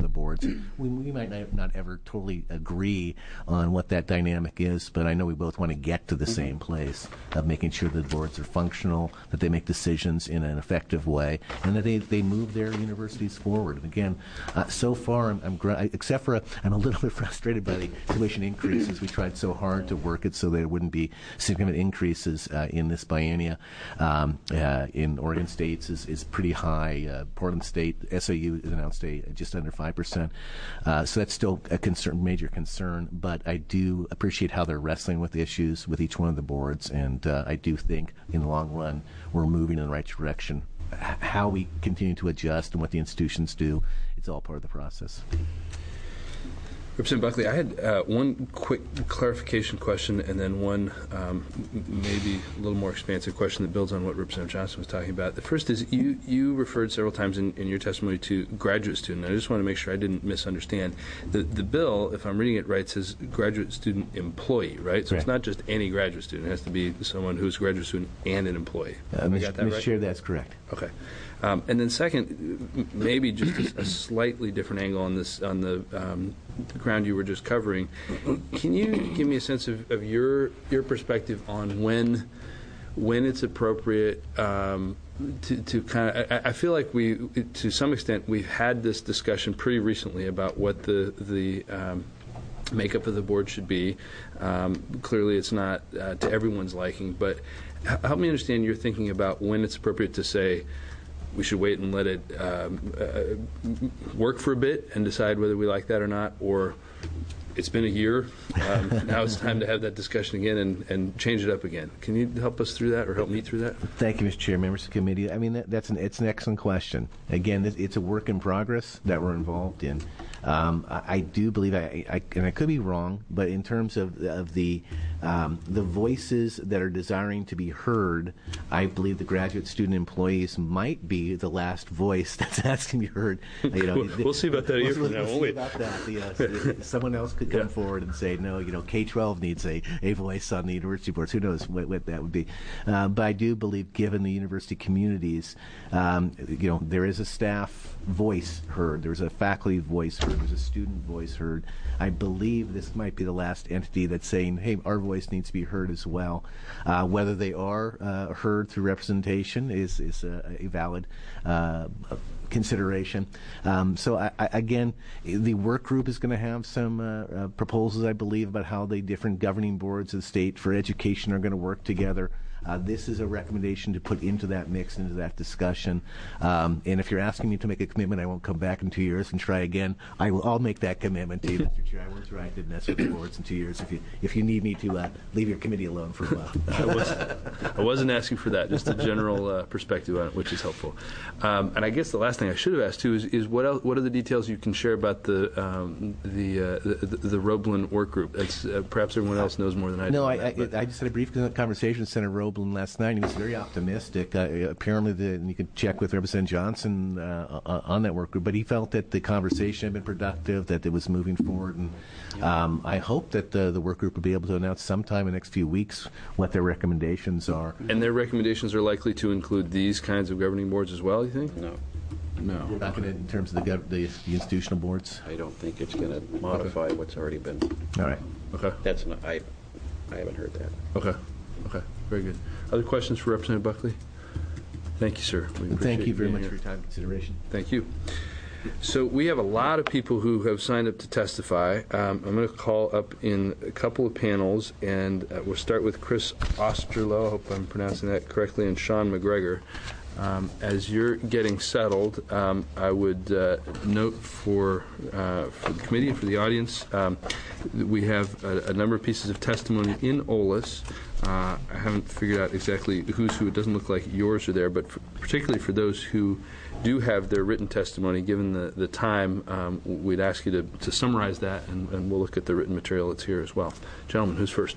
the boards. We, we might not, not ever totally agree on what that dynamic is, but I know we both want to get to the same place of making sure that the boards are functional, that they make decisions in an effective way, and that they, they move their universities forward. And again, uh, so far, I'm, I'm gr- except for a, I'm a little bit frustrated by the tuition increases. We tried so hard to work it so there wouldn't be significant increases uh, in this biennia. Um, uh, in Oregon State's is, is pretty high. Uh, Portland State, S A U has announced a just under five percent. Uh, so that's still a concern, major concern. But I do appreciate how they're wrestling with issues with each one of the boards, and uh, I do think in the long run we're moving in the right direction. H- how we continue to adjust and what the institutions do, it's all part of the process.
Representative Buckley, I had uh, one quick clarification question and then one um, m- maybe a little more expansive question that builds on what Representative Johnson was talking about. The first is you, you referred several times in, in your testimony to graduate student. I just want to make sure I didn't misunderstand. The, the bill, if I'm reading it right, says graduate student employee, right? So
Correct.
It's not just any graduate student. It has to be someone who's a graduate student and an employee.
Uh,
Have I
Miz
got that
Miz
right?
Chair, that's correct.
Okay. Um, and then second, m- maybe just a, a slightly different angle on this, on the um, ground you were just covering. Can you give me a sense of, of your your perspective on when when it's appropriate um, to, to kind of? I, I feel like we, to some extent, we've had this discussion pretty recently about what the the um, makeup of the board should be. Um, clearly, it's not uh, to everyone's liking, but h- help me understand your thinking about when it's appropriate to say we should wait and let it um, uh, work for a bit and decide whether we like that or not, or it's been a year, um, now it's time to have that discussion again and, and change it up again. Can you help us through that or help me through that?
Thank you, Mister Chair, members of the committee. I mean, that, that's an it's an excellent question. Again, this, it's a work in progress that we're involved in. Um, I, I do believe, I, I, and I could be wrong, but in terms of of the um, the voices that are desiring to be heard, I believe the graduate student employees might be the last voice that's asking to be heard. You know,
we'll, we'll see about that a year
we'll,
from now,
we'll
won't
see
we?
about that. The, uh, so someone else could come
Yeah.
forward and say, no, you know, K twelve needs a, a voice on the university boards. Who knows what, what that would be? Uh, but I do believe, given the university communities, um, you know, there is a staff voice heard, there's a faculty voice heard, there's a student voice heard. I believe this might be the last entity that's saying, hey, our voice needs to be heard as well. Uh, whether they are uh, heard through representation is, is a, a valid uh, consideration. Um, so I, I, again, the work group is going to have some uh, uh, proposals, I believe, about how the different governing boards of the state for education are going to work together. Uh, this is a recommendation to put into that mix, into that discussion. Um, and if you're asking me to make a commitment, I won't come back in two years and try again. I will. I'll make that commitment to you, Mister Chair. I won't try. I did mess with the boards in two years. If you if you need me to uh, leave your committee alone for a while.
I, was, I wasn't asking for that, just a general uh, perspective on it, which is helpful. Um, and I guess the last thing I should have asked too is, is what else, what are the details you can share about the um, the, uh, the the the Roblin work group? That's, uh, perhaps everyone else knows more than I do.
No,
on
I,
that,
I,
but-
I just had a brief conversation with Senator Roblin last night. He was very optimistic. Uh, apparently, the, and you can check with Representative Johnson uh, on that work group, but he felt that the conversation had been productive, that it was moving forward, and um, I hope that the, the work group will be able to announce sometime in the next few weeks what their recommendations are.
And their recommendations are likely to include these kinds of governing boards as well, you think?
No,
No.
We're not going to, in terms of the, gov- the, the institutional boards.
I don't think it's going to modify what's already been.
All right.
Okay.
That's not, I, I haven't heard that.
Okay. Okay. Very good. Other questions for Representative Buckley? Thank you, sir. We
Thank
appreciate
you very
being
much
here.
for your time and consideration.
Thank you. So we have a lot of people who have signed up to testify. Um, I'm going to call up in a couple of panels, and uh, we'll start with Chris Osterloh, I hope I'm pronouncing that correctly, and Sean McGregor. Um, as you're getting settled, um, I would uh, note for, uh, for the committee and for the audience, um, that we have a, a number of pieces of testimony in O L I S. Uh, I haven't figured out exactly who's who. It doesn't look like yours are there, but for, particularly for those who do have their written testimony, given the, the time, um, we'd ask you to, to summarize that, and, and we'll look at the written material that's here as well. Gentlemen, who's first?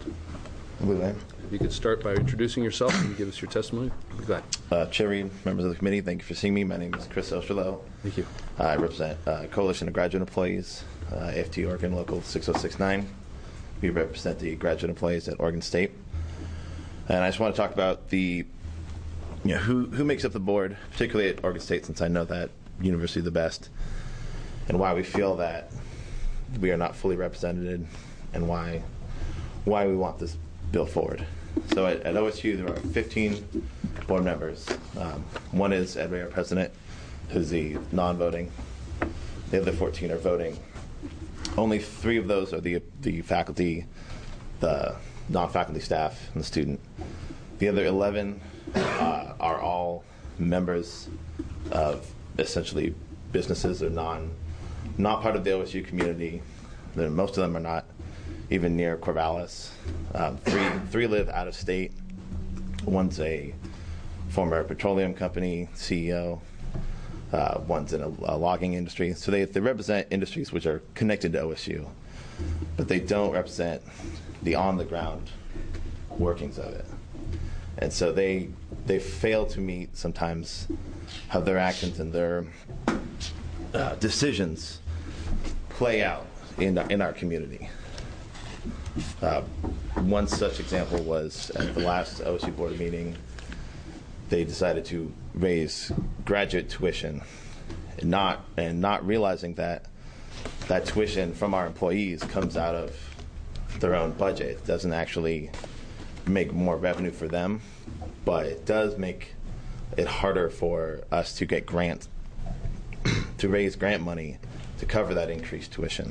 If you could start by introducing yourself and give us your testimony, I'd be glad.
Uh, Chair Reed, members of the committee, thank you for seeing me. My name is Chris Osterloh.
Thank you.
Uh, I represent uh, Coalition of Graduate Employees, uh, A F T Oregon Local six oh six nine. We represent the graduate employees at Oregon State. And I just want to talk about the, you know, who, who makes up the board, particularly at Oregon State, since I know that university the best. and why we feel that we are not fully represented, and why why we want this bill forward. So at, at O S U, there are fifteen board members. Um, one is Ed Ray, our president, who's the non-voting. The other fourteen are voting. Only three of those are the the faculty, the non-faculty staff, and the student. The other eleven uh, are all members of essentially businesses or non, not part of the O S U community. They're, most of them are not even near Corvallis. Um, three, three live out of state. One's a former petroleum company C E O. Uh, one's in a, a logging industry. So they, they represent industries which are connected to O S U, but they don't represent the on-the-ground workings of it. And so they they fail to meet sometimes how their actions and their uh, decisions play out in, in our community. Uh, one such example was at the last O S U board meeting, they decided to raise graduate tuition, and not and not realizing that that tuition from our employees comes out of their own budget. It doesn't actually make more revenue for them, but it does make it harder for us to get grants, to raise grant money to cover that increased tuition.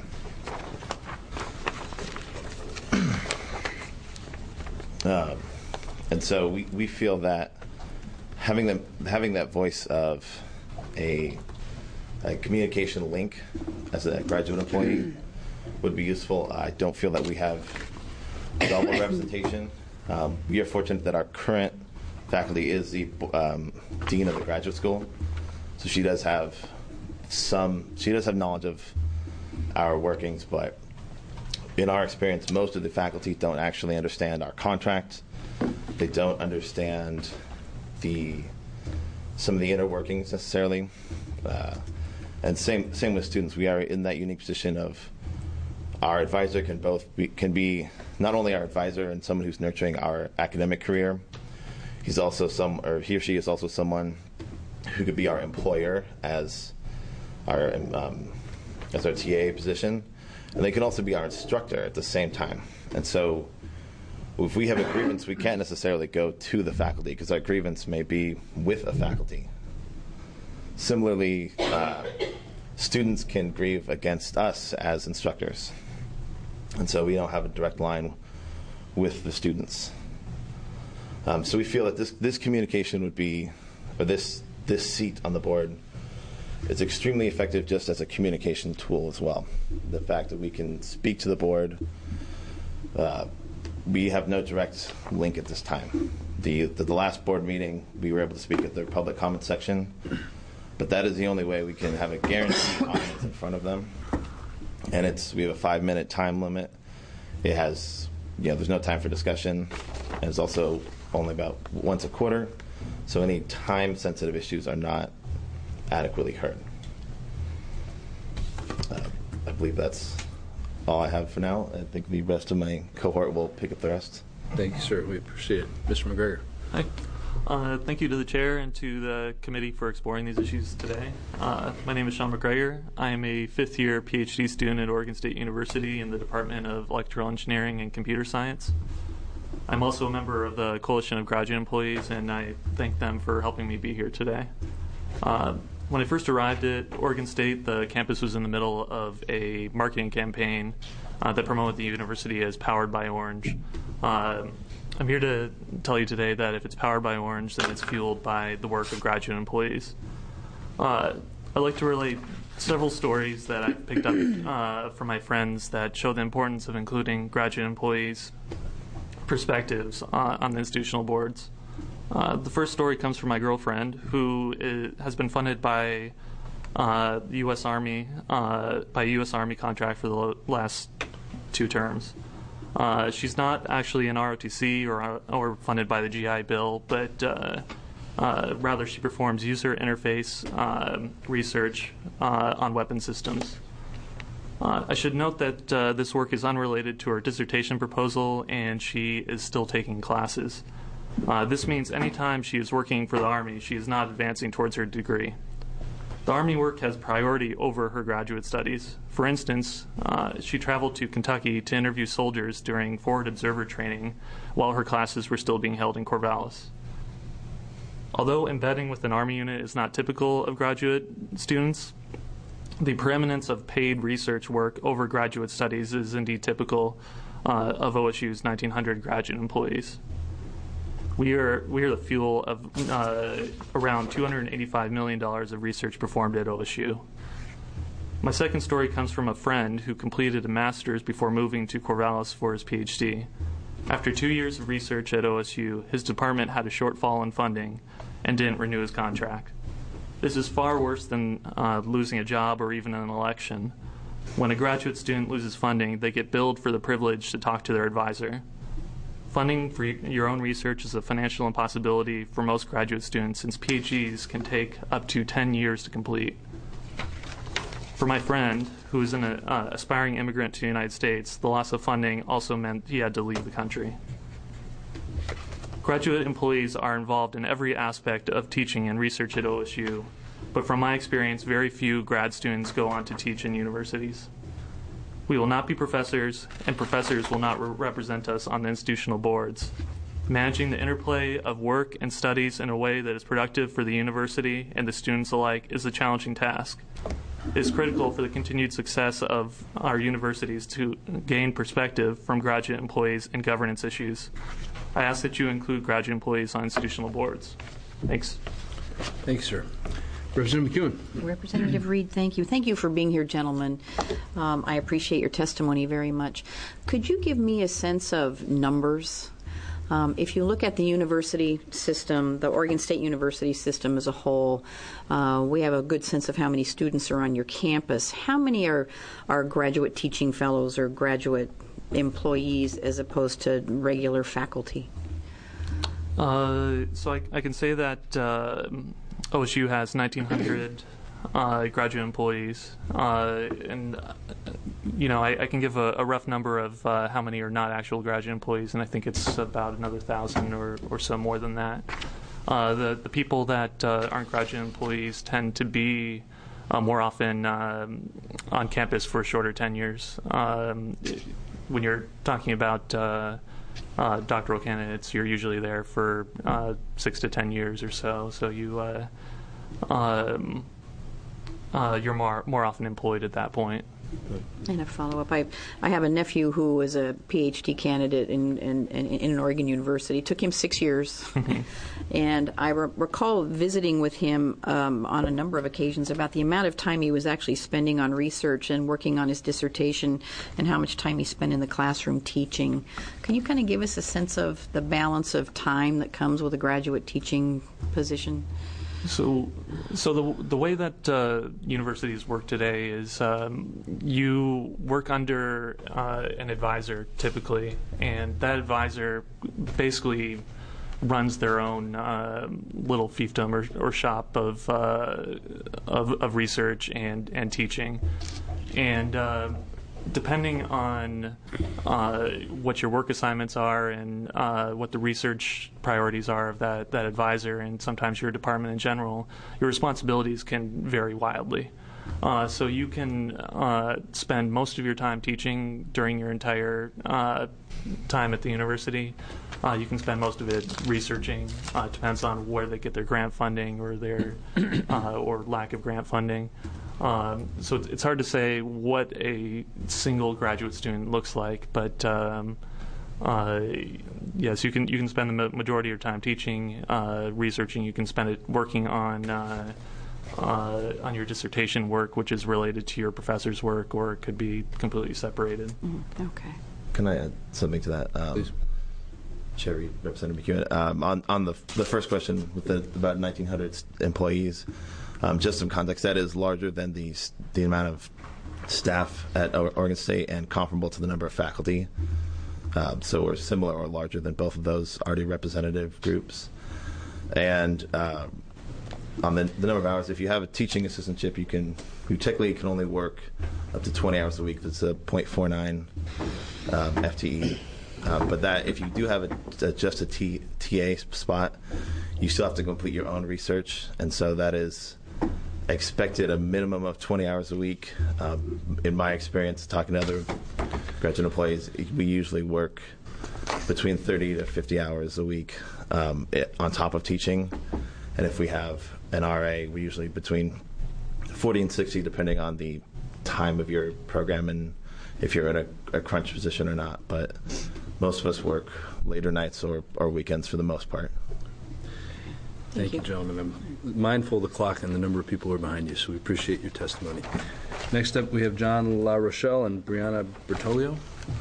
Um, and so we, we feel that having them having that voice of a, a communication link as a graduate employee would be useful. I don't feel that we have double representation. Um, we are fortunate that our current faculty is the um, dean of the graduate school, so she does have some she does have knowledge of our workings, but in our experience, most of the faculty don't actually understand our contract. They don't understand the some of the inner workings necessarily. Uh, and same same with students. We are in that unique position of our advisor can both be, can be not only our advisor and someone who's nurturing our academic career. He's also some, or he or she is also someone who could be our employer as our um, as our T A position. And they can also be our instructor at the same time. And so if we have a grievance, we can't necessarily go to the faculty because our grievance may be with a faculty. Similarly, uh, students can grieve against us as instructors. And so we don't have a direct line with the students. Um, so we feel that this, this communication would be, or this, this seat on the board it's extremely effective just as a communication tool as well. The fact that we can speak to the board, uh, we have no direct link at this time. The, the the last board meeting, we were able to speak at their public comment section, but that is the only way we can have a guaranteed audience in front of them. And it's we have a five-minute time limit. It has, you know, there's no time for discussion, and it's also only about once a quarter, so any time-sensitive issues are not adequately heard. Uh, I believe that's all I have for now. I think the rest of my cohort will pick up the rest.
Thank you, sir. We appreciate it. Mister McGregor.
Hi. Uh, thank you to the chair and to the committee for exploring these issues today. Uh, my name is Sean McGregor. I am a fifth-year PhD student at Oregon State University in the Department of Electrical Engineering and Computer Science. I'm also a member of the Coalition of Graduate Employees, and I thank them for helping me be here today. Uh, when I first arrived at Oregon State, the campus was in the middle of a marketing campaign uh, that promoted the university as powered by Orange. Uh, I'm here to tell you today that if it's powered by Orange, then it's fueled by the work of graduate employees. Uh, I'd like to relate several stories that I've picked up uh, from my friends that show the importance of including graduate employees' perspectives uh, on the institutional boards. Uh, the first story comes from my girlfriend, who is, has been funded by uh, the U S Army, uh, by a U S Army contract for the last two terms. Uh, she's not actually an R O T C or or funded by the G I Bill, but uh, uh, rather she performs user interface uh, research uh, on weapon systems. Uh, I should note that uh, this work is unrelated to her dissertation proposal, and she is still taking classes. Uh, this means anytime she is working for the Army, she is not advancing towards her degree. The Army work has priority over her graduate studies. For instance, uh, she traveled to Kentucky to interview soldiers during forward observer training while her classes were still being held in Corvallis. Although embedding with an Army unit is not typical of graduate students, the preeminence of paid research work over graduate studies is indeed typical uh, of O S U's nineteen hundred graduate employees. We are we are the fuel of uh, around two hundred eighty-five million dollars of research performed at O S U. My second story comes from a friend who completed a master's before moving to Corvallis for his P H D. After two years of research at O S U, his department had a shortfall in funding and didn't renew his contract. This is far worse than uh, losing a job or even an election. When a graduate student loses funding, they get billed for the privilege to talk to their advisor. Funding for your own research is a financial impossibility for most graduate students, since P H Ds can take up to ten years to complete. For my friend, who is an uh, aspiring immigrant to the United States, the loss of funding also meant he had to leave the country. Graduate employees are involved in every aspect of teaching and research at O S U, but from my experience, very few grad students go on to teach in universities. We will not be professors, and professors will not re- represent us on the institutional boards. Managing the interplay of work and studies in a way that is productive for the university and the students alike is a challenging task. It is critical for the continued success of our universities to gain perspective from graduate employees in governance issues. I ask that you include graduate employees on institutional boards. Thanks.
Thanks, sir. Representative McEwen.
Representative Reed, thank you. Thank you for being here, gentlemen. Um, I appreciate your testimony very much. Could you give me a sense of numbers? Um, if you look at the university system, the Oregon State University system as a whole, uh, we have a good sense of how many students are on your campus. How many are, are graduate teaching fellows or graduate employees as opposed to regular faculty?
Uh, so I, I can say that uh, O S U has nineteen hundred uh, graduate employees, uh, and uh, you know I, I can give a, a rough number of uh, how many are not actual graduate employees, and I think it's about another thousand or, or so more than that. Uh, the the people that uh, aren't graduate employees tend to be uh, more often um, on campus for shorter tenures. Um, when you're talking about uh, uh, doctoral candidates, you're usually there for uh, six to ten years or so. So you uh, um, uh, you're more more often employed at that point.
And a follow-up. I, I have a nephew who was a P H D candidate in, in, in, in an Oregon university. It took him six years. And I re- recall visiting with him um, on a number of occasions about the amount of time he was actually spending on research and working on his dissertation and how much time he spent in the classroom teaching. Can you kind of give us a sense of the balance of time that comes with a graduate teaching position?
So, so the the way that uh, universities work today is um, you work under uh, an advisor typically, and that advisor basically runs their own uh, little fiefdom or, or shop of, uh, of of research and and teaching, and. Uh, Depending on uh, what your work assignments are and uh, what the research priorities are of that, that advisor, and sometimes your department in general, your responsibilities can vary wildly. Uh, so you can uh, spend most of your time teaching during your entire uh, time at the university. Uh, you can spend most of it researching. Uh, it depends on where they get their grant funding or their uh, or lack of grant funding. Um, so it's hard to say what a single graduate student looks like, but um, uh, yes, you can you can spend the majority of your time teaching, uh, researching. You can spend it working on uh, uh, on your dissertation work, which is related to your professor's work, or it could be completely separated.
Mm, okay.
Can I add something to that? Um,
Please.
Chair Reed, Representative McEwen, um, on on the the first question with the about nineteen hundred employees. Um, just some context, that is larger than the the amount of staff at Oregon State and comparable to the number of faculty. Um, so we're similar or larger than both of those already representative groups. And uh, on the, the number of hours, if you have a teaching assistantship, you can you typically can only work up to twenty hours a week. That's a zero point four nine um, F T E. Um, but that if you do have a, a, just a T, T A spot, you still have to complete your own research, and so that is expected a minimum of twenty hours a week. Um, in my experience, talking to other graduate employees, we usually work between thirty to fifty hours a week um, it, on top of teaching. And if we have an R A, we're usually between forty and sixty, depending on the time of your program and if you're in a, a crunch position or not. But most of us work later nights or, or weekends for the most part.
Thank, Thank you, gentlemen. I'm mindful of the clock and the number of people who are behind you, so we appreciate your testimony. Next up, we have John La Rochelle and Brianna Bertolio.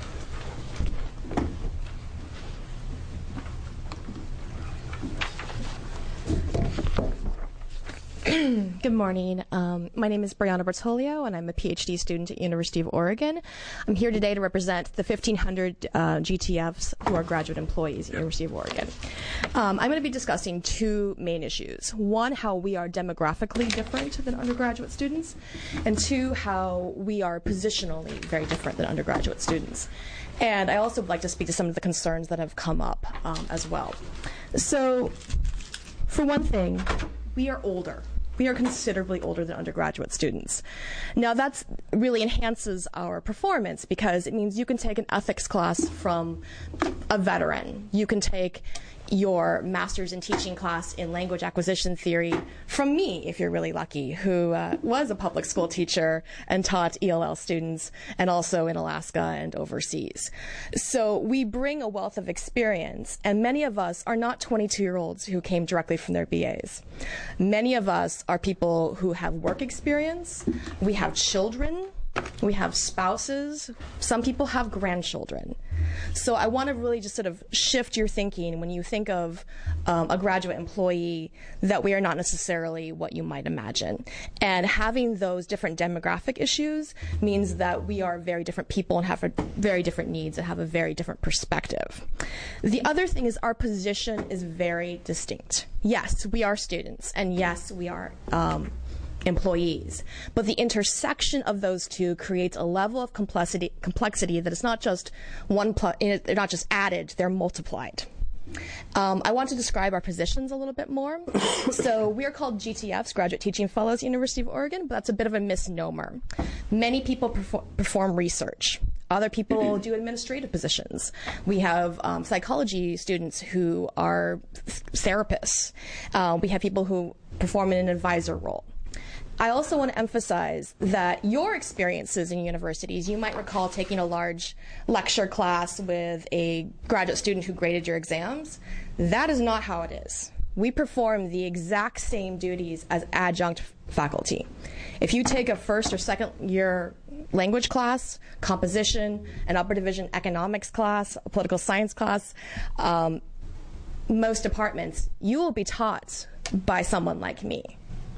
Good morning. Um, my name is Brianna Bertolio, and I'm a PhD student at University of Oregon. I'm here today to represent the fifteen hundred uh, G T Fs who are graduate employees at University of Oregon. Um, I'm going to be discussing two main issues. One, how we are demographically different than undergraduate students, and two, how we are positionally very different than undergraduate students. And I also would like to speak to some of the concerns that have come up um, as well. So, for one thing, we are older. We are considerably older than undergraduate students. Now, that really enhances our performance because it means you can take an ethics class from a veteran. You can take your master's in teaching class in language acquisition theory from me, if you're really lucky, who uh, was a public school teacher and taught E L L students, and also in Alaska and overseas. So we bring a wealth of experience, and many of us are not twenty-two-year-olds who came directly from their B As. Many of us are people who have work experience. We have children. We have spouses. Some people have grandchildren. So I want to really just sort of shift your thinking when you think of um, a graduate employee, that we are not necessarily what you might imagine. And having those different demographic issues means that we are very different people and have a very different needs and have a very different perspective. The other thing is our position is very distinct. Yes, we are students, and yes, we are um, employees. But the intersection of those two creates a level of complexity, complexity that is not just one plus, they're not just added, they're multiplied. Um, I want to describe our positions a little bit more. So we are called G T Fs, Graduate Teaching Fellows at University of Oregon, but that's a bit of a misnomer. Many people perfor- perform research. Other people do administrative positions. We have um, psychology students who are therapists. Uh, we have people who perform in an advisor role. I also want to emphasize that your experiences in universities, you might recall taking a large lecture class with a graduate student who graded your exams. That is not how it is. We perform the exact same duties as adjunct faculty. If you take a first or second year language class, composition, an upper division economics class, a political science class, um, most departments, you will be taught by someone like me.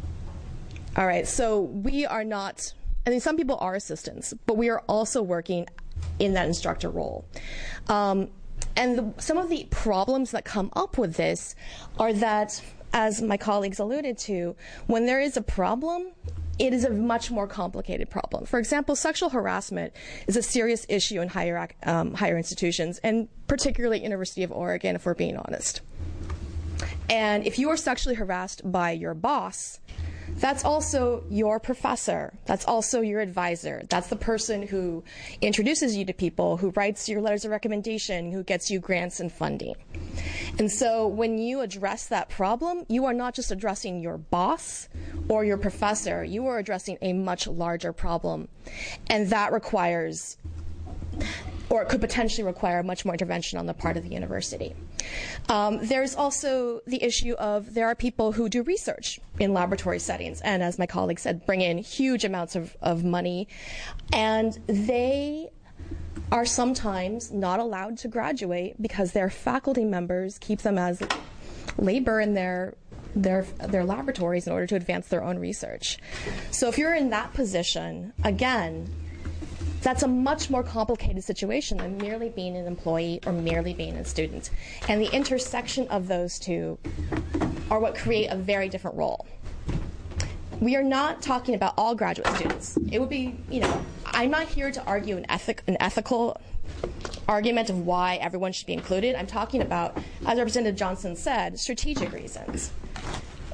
All right, so we are not, I mean, some people are assistants, but we are also working in that instructor role. Um, and the, some of the problems that come up with this are that, as my colleagues alluded to, when there is a problem, it is a much more complicated problem. For example, sexual harassment is a serious issue in higher, um, higher institutions, and particularly University of Oregon, if we're being honest. And if you are sexually harassed by your boss, that's also your professor. That's also your advisor. That's the person who introduces you to people, who writes your letters of recommendation, who gets you grants and funding. And so when you address that problem, you are not just addressing your boss or your professor. You are addressing a much larger problem. And that requires, or it could potentially require, much more intervention on the part of the university. Um, there's also the issue of there are people who do research in laboratory settings, and as my colleague said, bring in huge amounts of, of money, and they are sometimes not allowed to graduate because their faculty members keep them as labor in their their their laboratories in order to advance their own research. So if you're in that position, again, that's a much more complicated situation than merely being an employee or merely being a student. And the intersection of those two are what create a very different role. We are not talking about all graduate students. It would be, you know, I'm not here to argue an ethic, an ethical argument of why everyone should be included. I'm talking about, as Representative Johnson said, strategic reasons.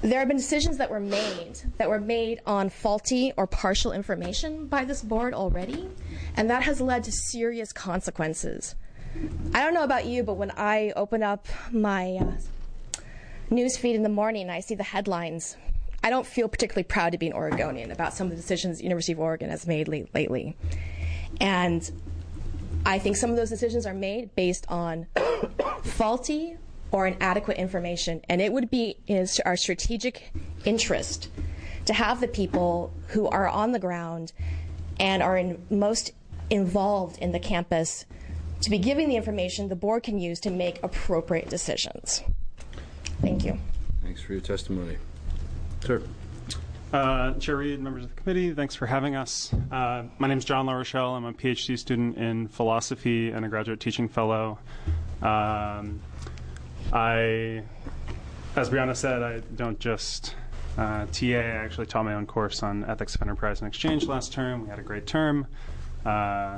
there have been decisions that were made that were made on faulty or partial information by this board already, and that has led to serious consequences. I don't know about you, but when I open up my uh, news feed in the morning and I see the headlines, I don't feel particularly proud to be an Oregonian about some of the decisions the University of Oregon has made late, lately. And I think some of those decisions are made based on faulty or inadequate information, and it would be in our strategic interest to have the people who are on the ground and are in, most involved in the campus to be giving the information the board can use to make appropriate decisions. Thank you.
Thanks for your testimony. Sir.
Uh, Chair Reed, members of the committee, thanks for having us. Uh, my name is John LaRochelle. I'm a PhD student in philosophy and a graduate teaching fellow. Um, I, as Brianna said, I don't just uh, T A. I actually taught my own course on ethics of enterprise and exchange last term. We had a great term. Uh,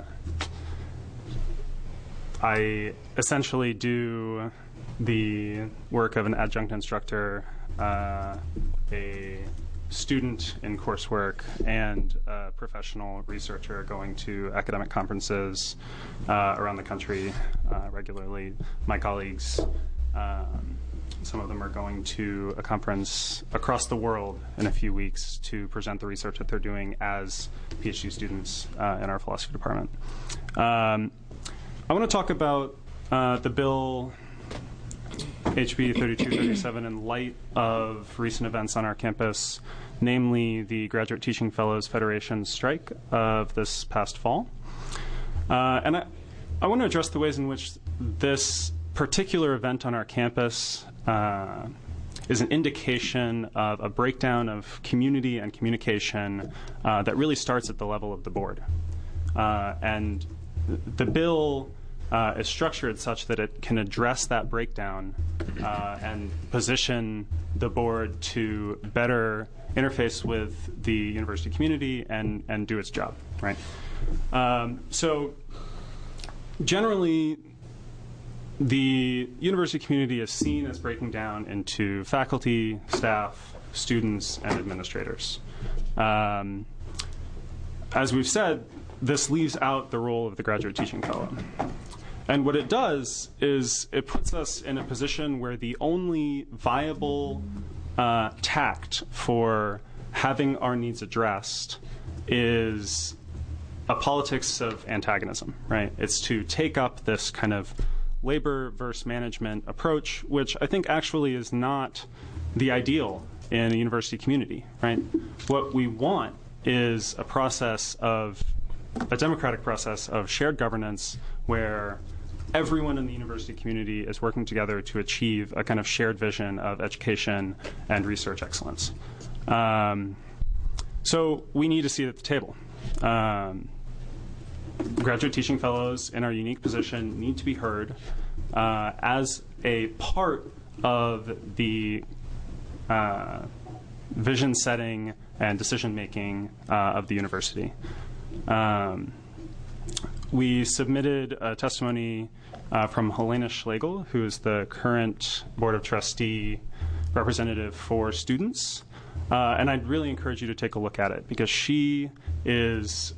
I essentially do the work of an adjunct instructor, uh, a student in coursework, and a professional researcher going to academic conferences uh, around the country uh, regularly. My colleagues, um, some of them are going to a conference across the world in a few weeks to present the research that they're doing as PhD students uh, in our philosophy department. Um, I want to talk about uh, the bill H B thirty-two thirty-seven in light of recent events on our campus, namely the Graduate Teaching Fellows Federation strike of this past fall. Uh, and I, I want to address the ways in which this particular event on our campus uh, is an indication of a breakdown of community and communication uh, that really starts at the level of the board. Uh, and the bill uh, is structured such that it can address that breakdown uh, and position the board to better interface with the university community and, and do its job, right? Um, so generally, the university community is seen as breaking down into faculty, staff, students, and administrators. Um, as we've said, this leaves out the role of the graduate teaching fellow. And what it does is it puts us in a position where the only viable uh, tact for having our needs addressed is a politics of antagonism, right? It's to take up this kind of labor versus management approach, which I think actually is not the ideal in a university community, right? What we want is a process of, a democratic process of shared governance where everyone in the university community is working together to achieve a kind of shared vision of education and research excellence. Um, so we need a seat at the table. Um, graduate teaching fellows in our unique position need to be heard uh, as a part of the uh, vision setting and decision making uh, of the university. Um, we submitted a testimony uh, from Helena Schlegel, who is the current Board of Trustee representative for students. Uh, and I'd really encourage you to take a look at it because she is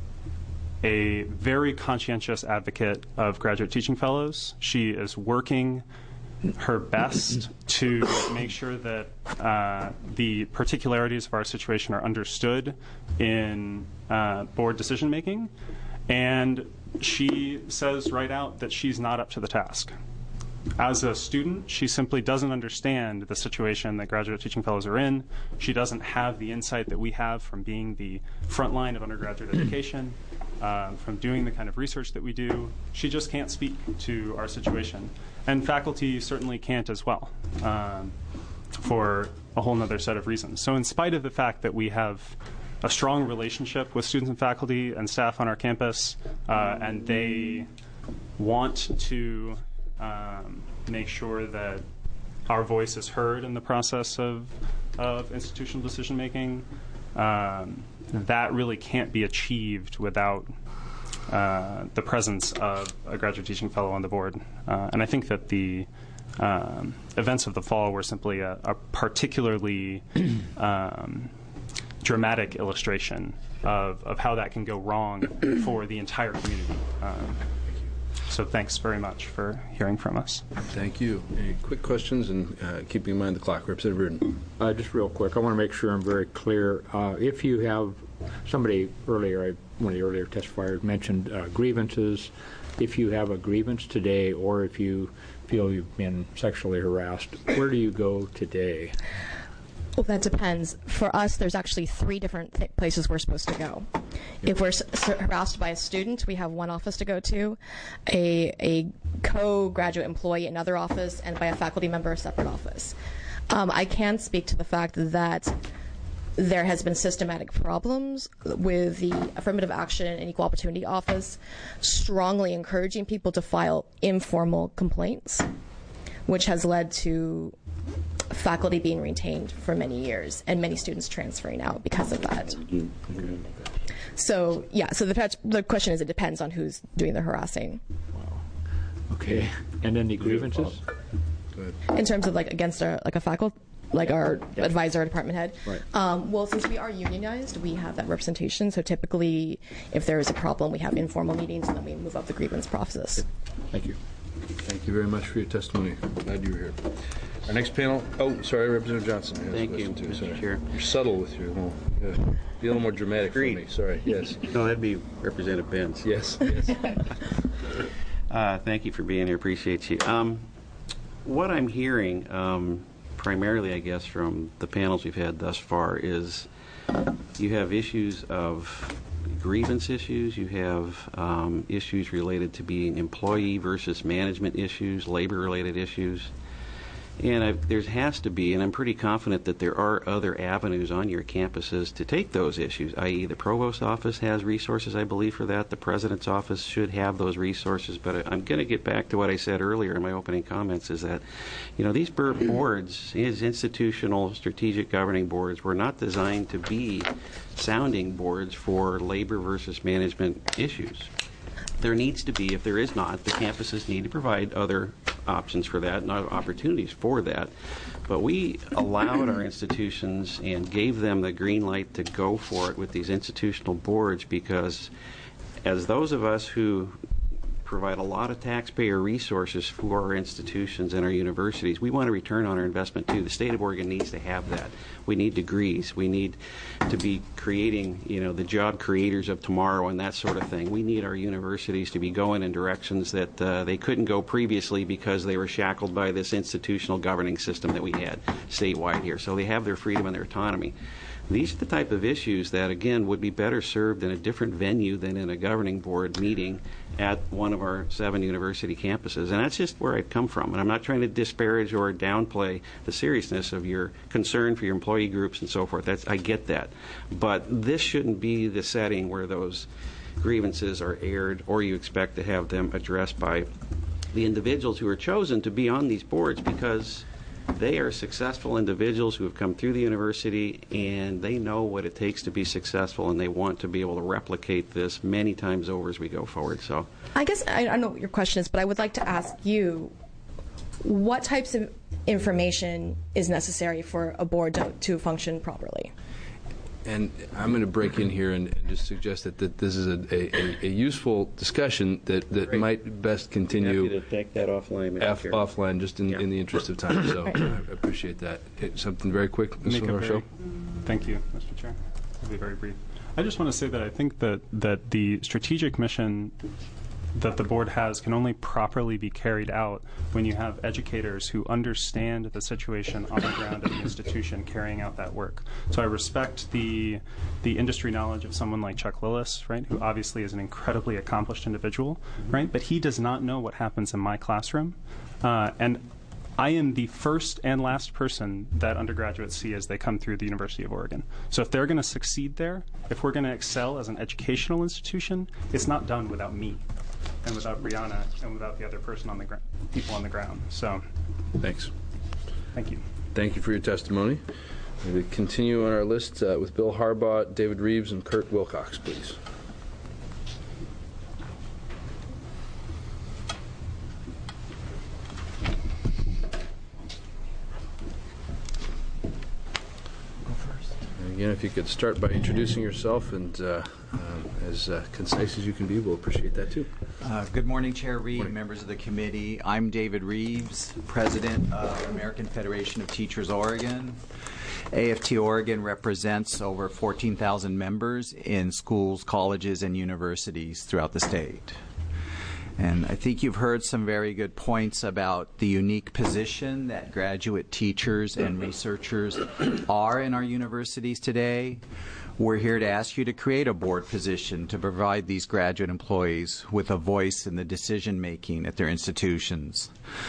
a very conscientious advocate of graduate teaching fellows. She is working her best to make sure that uh, the particularities of our situation are understood in uh, board decision making. And she says right out that she's not up to the task. As a student, she simply doesn't understand the situation that graduate teaching fellows are in. She doesn't have the insight that we have from being the front line of undergraduate education, uh, from doing the kind of research that we do. She just can't speak to our situation. And faculty certainly can't as well, um, for a whole other set of reasons. So in spite of the fact that we have a strong relationship with students and faculty and staff on our campus, uh, and they want to um, make sure that our voice is heard in the process of, of institutional decision making, um, that really can't be achieved without uh, the presence of a graduate teaching fellow on the board. Uh, and I think that the um, events of the fall were simply a, a particularly um, dramatic illustration of, of how that can go wrong for the entire community. Um, so thanks very much for hearing from us.
Thank you. Any quick questions, and uh, keeping in mind the clock. Representative Reardon.
Uh, just real quick, I want to make sure I'm very clear. Uh, if you have somebody earlier, one of the earlier testifiers mentioned uh, grievances. If you have a grievance today, or if you feel you've been sexually harassed, where do you go today?
Well, that depends. For us, there's actually three different th- places we're supposed to go. If we're s- harassed by a student, we have one office to go to, a, a co-graduate employee, another office, and by a faculty member, a separate office. Um, I can speak to the fact that there has been systematic problems with the Affirmative Action and Equal Opportunity Office strongly encouraging people to file informal complaints, which has led to faculty being retained for many years and many students transferring out because of that. So, yeah, so the, the question is, it depends on who's doing the harassing.
Wow. Okay. And then the grievances?
In terms of, like, against a, like a faculty, like our
yeah.
advisor or department head.
Right.
Um, well, since we are unionized, we have that representation. So typically, if there is a problem, we have informal meetings, and then we move up the grievance process.
Thank you.
Thank you very much for your testimony. Glad you were here. Our next panel. Oh, sorry, Representative Johnson. has a
Thank you,
question too.
Mister
Sorry.
Chair.
You're subtle with your. Well, yeah. Be a little more dramatic
Agreed.
for me. Sorry. Yes.
No, that'd be Representative Benz.
Yes. Yes.
uh, thank you for being here. Appreciate you. Um, what I'm hearing, um, primarily, I guess, from the panels we've had thus far, is you have issues of grievance issues. You have um, issues related to being employee versus management issues, labor-related issues. And I've, there has to be, and I'm pretty confident that there are other avenues on your campuses to take those issues, that is the Provost Office has resources, I believe, for that. The President's Office should have those resources. But I'm going to get back to what I said earlier in my opening comments, is that, you know, these B I R B boards, these institutional strategic governing boards, were not designed to be sounding boards for labor versus management issues. There needs to be, if there is not, the campuses need to provide other options for that and other opportunities for that. But we allowed our institutions and gave them the green light to go for it with these institutional boards because as those of us who provide a lot of taxpayer resources for our institutions and our universities, we want a return on our investment too. The state of Oregon needs to have that. We need degrees. We need to be creating, you know, the job creators of tomorrow and that sort of thing. We need our universities to be going in directions that uh, they couldn't go previously because they were shackled by this institutional governing system that we had statewide here. So they have their freedom and their autonomy. These are the type of issues that, again, would be better served in a different venue than in a governing board meeting at one of our seven university campuses. And that's just where I'd come from. And I'm not trying to disparage or downplay the seriousness of your concern for your employee groups and so forth. That's, I get that. But this shouldn't be the setting where those grievances are aired or you expect to have them addressed by the individuals who are chosen to be on these boards, because they are successful individuals who have come through the university and they know what it takes to be successful, and they want to be able to replicate this many times over as we go forward. So,
I guess I don't know what your question is, but I would like to ask you, what types of information is necessary for a board to, to function properly?
And I'm going to break in here and, and just suggest that, that this is a, a, a useful discussion that, that
Great.
might best continue
happy to take that offline.
F, offline, just in,
Yeah.
in the interest of time. So
Right.
I appreciate that. Okay, something very quick, Miz
Make it
Rochelle?
very- Thank you, Mister Chair. I'll be very brief. I just want to say that I think that, that the strategic mission that the board has can only properly be carried out when you have educators who understand the situation on the ground at the institution carrying out that work. So I respect the the industry knowledge of someone like Chuck Lillis, right, who obviously is an incredibly accomplished individual, right, but he does not know what happens in my classroom. Uh, and I am the first and last person that undergraduates see as they come through the University of Oregon. So if they're going to succeed there, if we're going to excel as an educational institution, it's not done without me and without Brianna and without the other person on the gr- people on the ground. So,
Thanks.
thank you.
Thank you for your testimony. We continue on our list uh, with Bill Harbaugh, David Reeves, and Kurt Wilcox, please. again, if you could start by introducing yourself and uh, um, as uh, concise as you can be, we'll appreciate that too.
Uh, good morning, Chair Reed, morning. Members of the committee. I'm David Reeves, President of American Federation of Teachers Oregon. A F T Oregon represents over fourteen thousand members in schools, colleges, and universities throughout the state. And I think you've heard some very good points about the unique position that graduate teachers and researchers are in our universities today. We're here to ask you to create a board position to provide these graduate employees with a voice in the decision-making at their institutions.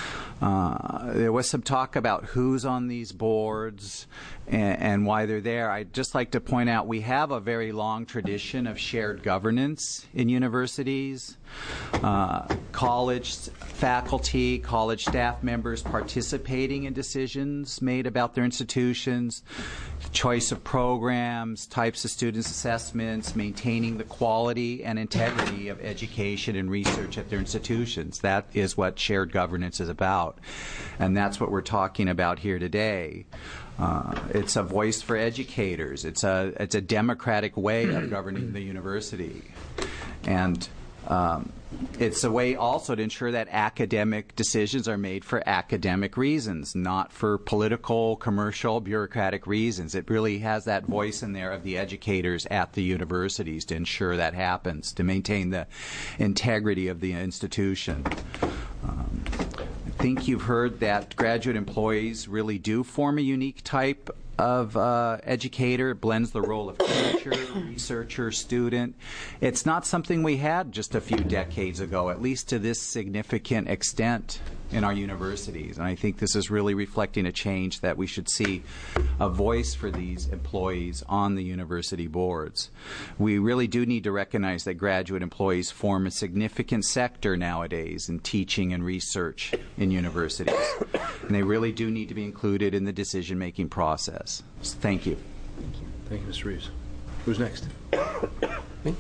Uh, there was some talk about who's on these boards and, and why they're there. I'd just like to point out we have a very long tradition of shared governance in universities. Uh, college faculty, college staff members participating in decisions made about their institutions, choice of programs, types of students' assessments, maintaining the quality and integrity of education and research at their institutions. That is what shared governance is about. And that's what we're talking about here today. Uh, it's a voice for educators. It's a, it's a democratic way of governing the university. And Um, it's a way also to ensure that academic decisions are made for academic reasons, not for political, commercial, bureaucratic reasons. It really has that voice in there of the educators at the universities to ensure that happens, to maintain the integrity of the institution. Um, I think you've heard that graduate employees really do form a unique type of uh, educator. It blends the role of teacher, researcher, student. It's not something we had just a few decades ago, at least to this significant extent in our universities. And I think this is really reflecting a change that we should see a voice for these employees on the university boards. We really do need to recognize that graduate employees form a significant sector nowadays in teaching and research in universities. And they really do need to be included in the decision-making process. So thank you.
Thank you. Thank you, Mister Reeves. Who's next?
Me?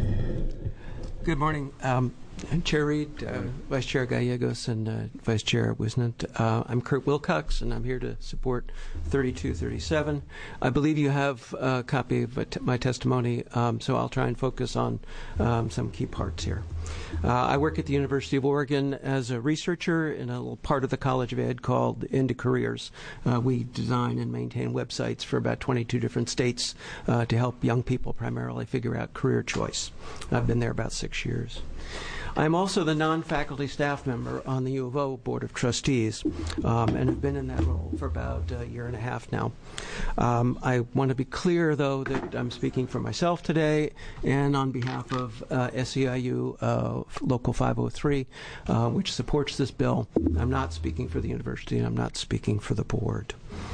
Good morning. Um, I'm Chair Reed, uh, Vice Chair Gallegos, and uh, Vice Chair Wisnant. Uh, I'm Kurt Wilcox, and I'm here to support thirty-two thirty-seven. I believe you have a copy of my testimony, um, so I'll try and focus on um, some key parts here. Uh, I work at the University of Oregon as a researcher in a little part of the College of Ed called Into Careers. Uh, we design and maintain websites for about twenty-two different states uh, to help young people primarily figure out career choice. I've been there about six years. I'm also the non-faculty staff member on the U of O Board of Trustees um, and have been in that role for about a year and a half now. Um, I want to be clear, though, that I'm speaking for myself today and on behalf of uh, S E I U uh, Local five oh three, uh, which supports this bill. I'm not speaking for the university, and I'm not speaking for the board.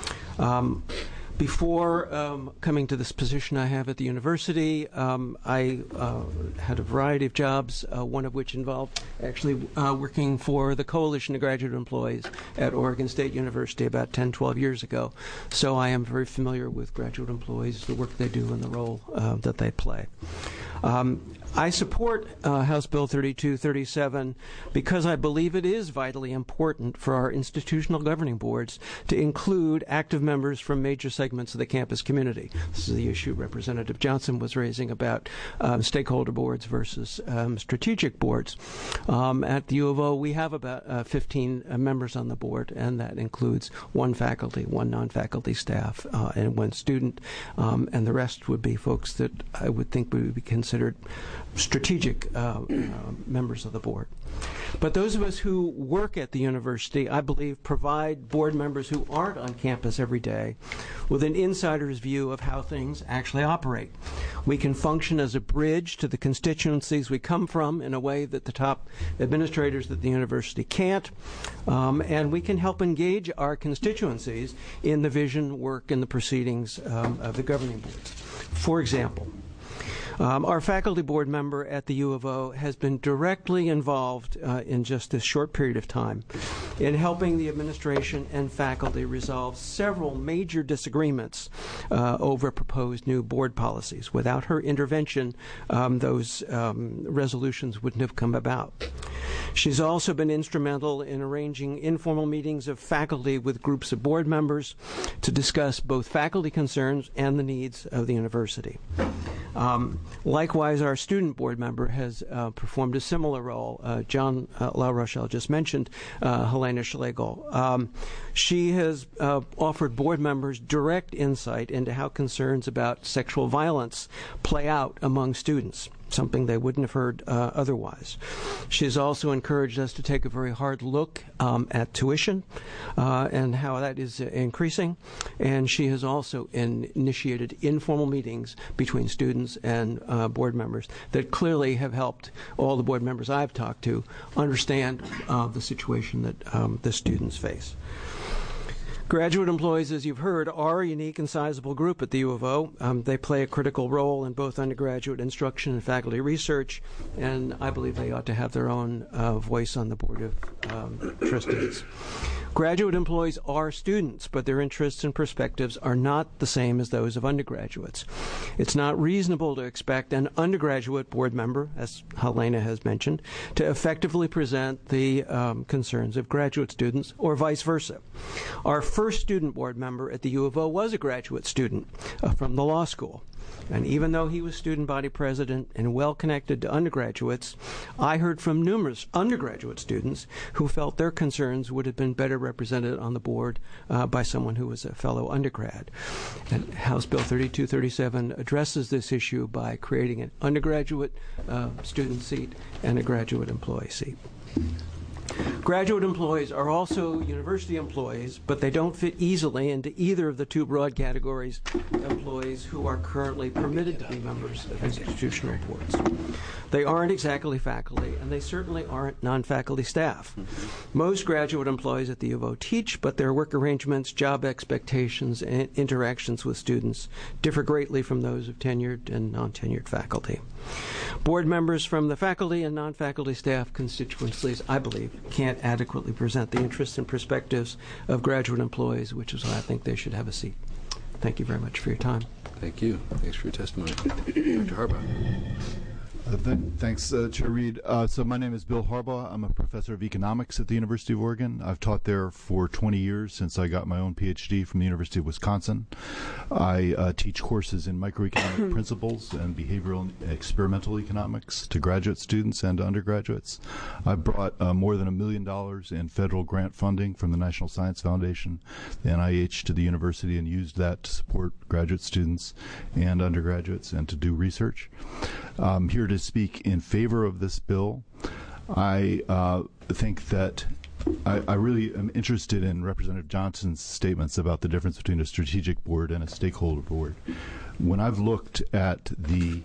Um, Before um, coming to this position I have at the university, um, I uh, had a variety of jobs, uh, one of which involved actually uh, working for the Coalition of Graduate Employees at Oregon State University about ten, twelve years ago. So I am very familiar with graduate employees, the work they do, and the role uh, that they play. Um, I support uh, House Bill thirty-two thirty-seven because I believe it is vitally important for our institutional governing boards to include active members from major segments of the campus community. This is the issue Representative Johnson was raising about um, stakeholder boards versus um, strategic boards. Um, at the U of O, we have about uh, fifteen uh, members on the board, and that includes one faculty, one non-faculty staff, uh, and one student, um, and the rest would be folks that I would think would be considered strategic uh, uh, members of the board. But those of us who work at the university, I believe, provide board members who aren't on campus every day with an insider's view of how things actually operate. We can function as a bridge to the constituencies we come from in a way that the top administrators at the university can't, um, and we can help engage our constituencies in the vision, work, and the proceedings um, of the governing boards. For example, Um, our faculty board member at the U of O has been directly involved uh, in just this short period of time in helping the administration and faculty resolve several major disagreements uh, over proposed new board policies. Without her intervention, um, those um, resolutions wouldn't have come about. She's also been instrumental in arranging informal meetings of faculty with groups of board members to discuss both faculty concerns and the needs of the university. Um, likewise, our student board member has uh, performed a similar role. Uh, John uh, La Rochelle just mentioned uh, Helena Schlegel. Um, she has uh, offered board members direct insight into how concerns about sexual violence play out among students, something they wouldn't have heard uh, otherwise. She has also encouraged us to take a very hard look um, at tuition uh, and how that is uh, increasing. And she has also in initiated informal meetings between students and uh, board members that clearly have helped all the board members I've talked to understand uh, the situation that um, the students face. Graduate employees, as you've heard, are a unique and sizable group at the U of O. Um, they play a critical role in both undergraduate instruction and faculty research, and I believe they ought to have their own uh, voice on the Board of um, Trustees. Graduate employees are students, but their interests and perspectives are not the same as those of undergraduates. It's not reasonable to expect an undergraduate board member, as Helena has mentioned, to effectively present the um, concerns of graduate students or vice versa. Our first student board member at the U of O was a graduate student uh, from the law school. And even though he was student body president and well connected to undergraduates, I heard from numerous undergraduate students who felt their concerns would have been better represented on the board uh, by someone who was a fellow undergrad. And House Bill thirty-two thirty-seven addresses this issue by creating an undergraduate uh, student seat and a graduate employee seat. Graduate employees are also university employees, but they don't fit easily into either of the two broad categories of employees who are currently permitted to be members of institutional boards. They aren't exactly faculty, and they certainly aren't non-faculty staff. Most graduate employees at the U of O teach, but their work arrangements, job expectations, and interactions with students differ greatly from those of tenured and non-tenured faculty. Board members from the faculty and non-faculty staff constituencies, I believe, can't adequately present the interests and perspectives of graduate employees, which is why I think they should have a seat. Thank you very much for your time.
Thank you. Thanks for your testimony. Doctor Harbaugh.
Uh, th- thanks, uh, Chair Reed. Uh, so my name is Bill Harbaugh. I'm a professor of economics at the University of Oregon. I've taught there for twenty years since I got my own P H D from the University of Wisconsin. I uh, teach courses in microeconomic principles and behavioral and experimental economics to graduate students and to undergraduates. I've brought uh, more than a million dollars in federal grant funding from the National Science Foundation, the N I H, to the university, and used that to support graduate students and undergraduates and to do research. I'm here to speak in favor of this bill. I uh, think that I, I really am interested in Representative Johnson's statements about the difference between a strategic board and a stakeholder board. When I've looked at the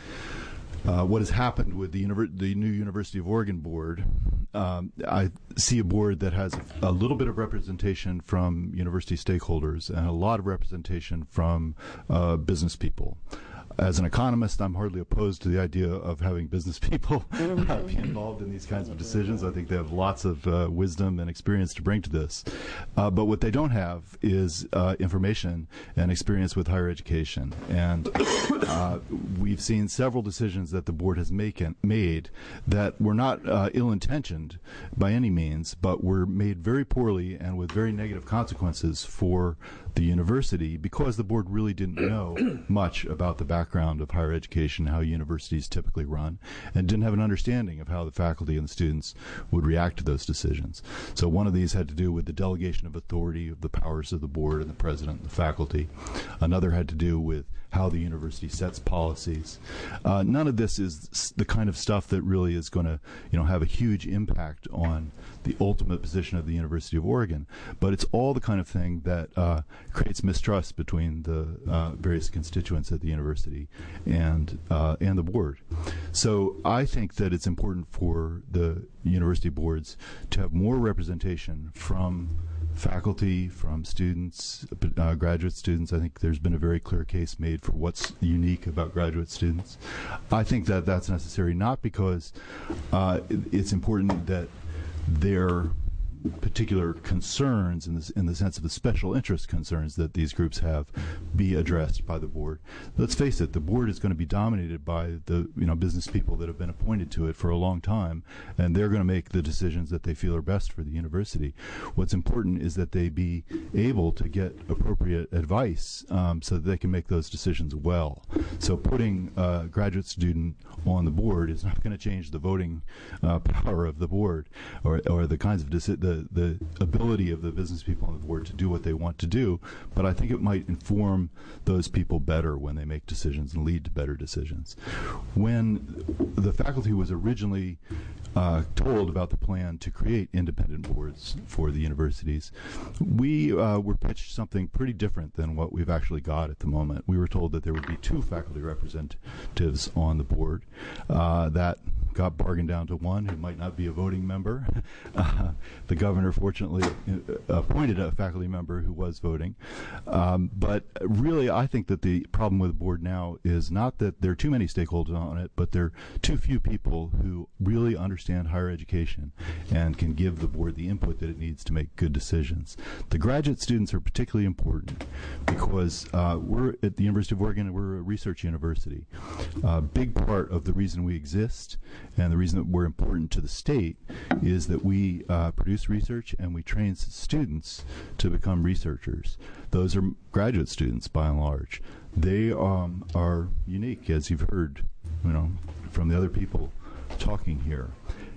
uh, what has happened with the, univer- the new University of Oregon board, um, I see a board that has a little bit of representation from university stakeholders and a lot of representation from uh, business people. As an economist, I'm hardly opposed to the idea of having business people uh, be involved in these kinds of decisions. I think they have lots of uh, wisdom and experience to bring to this. Uh, but what they don't have is uh, information and experience with higher education. And uh, we've seen several decisions that the board has make in, made that were not uh, ill-intentioned by any means, but were made very poorly and with very negative consequences for the university because the board really didn't know much about the background of higher education, how universities typically run, and didn't have an understanding of how the faculty and the students would react to those decisions. So one of these had to do with the delegation of authority of the powers of the board and the president and the faculty. Another had to do with how the university sets policies. Uh, none of this is the kind of stuff that really is going to, you know, have a huge impact on the ultimate position of the University of Oregon. But it's all the kind of thing that uh, creates mistrust between the uh, various constituents at the university and uh, and the board. So I think that it's important for the university boards to have more representation from faculty, from students, uh, graduate students. I think there's been a very clear case made for what's unique about graduate students. I think that that's necessary not because uh, it, it's important that they're particular concerns in, this, in the sense of the special interest concerns that these groups have be addressed by the board. Let's face it, the board is going to be dominated by the you know business people that have been appointed to it for a long time, and they're going to make the decisions that they feel are best for the university. What's important is that they be able to get appropriate advice um, so that they can make those decisions well. So putting a graduate student on the board is not going to change the voting uh, power of the board, or, or the kinds of deci- the the ability of the business people on the board to do what they want to do. But I think it might inform those people better when they make decisions and lead to better decisions. When the faculty was originally uh, told about the plan to create independent boards for the universities, we uh, were pitched something pretty different than what we've actually got at the moment. We were told that there would be two faculty representatives on the board. Uh, that got bargained down to one who might not be a voting member. Uh, the governor fortunately appointed a faculty member who was voting. Um, but really, I think that the problem with the board now is not that there are too many stakeholders on it, but there are too few people who really understand higher education and can give the board the input that it needs to make good decisions. The graduate students are particularly important because uh, we're at the University of Oregon, and we're a research university. A big part of the reason we exist and the reason that we're important to the state is that we uh, produce research and we train students to become researchers. Those are graduate students by and large. They um, are unique, as you've heard, you know, from the other people talking here.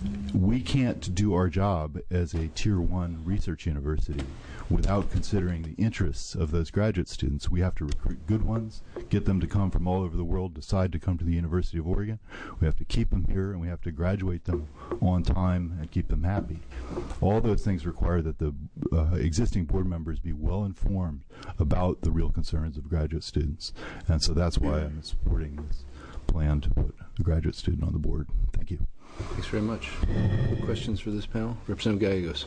We can't do our job as a tier one research university without considering the interests of those graduate students. We have to recruit good ones, get them to come from all over the world, decide to come to the University of Oregon. We have to keep them here, and we have to graduate them on time and keep them happy. All those things require that the uh, existing board members be well informed about the real concerns of graduate students. And so that's why I'm supporting this plan to put a graduate student on the board. Thank you.
Thanks very much. Questions for this panel? Representative Gallegos.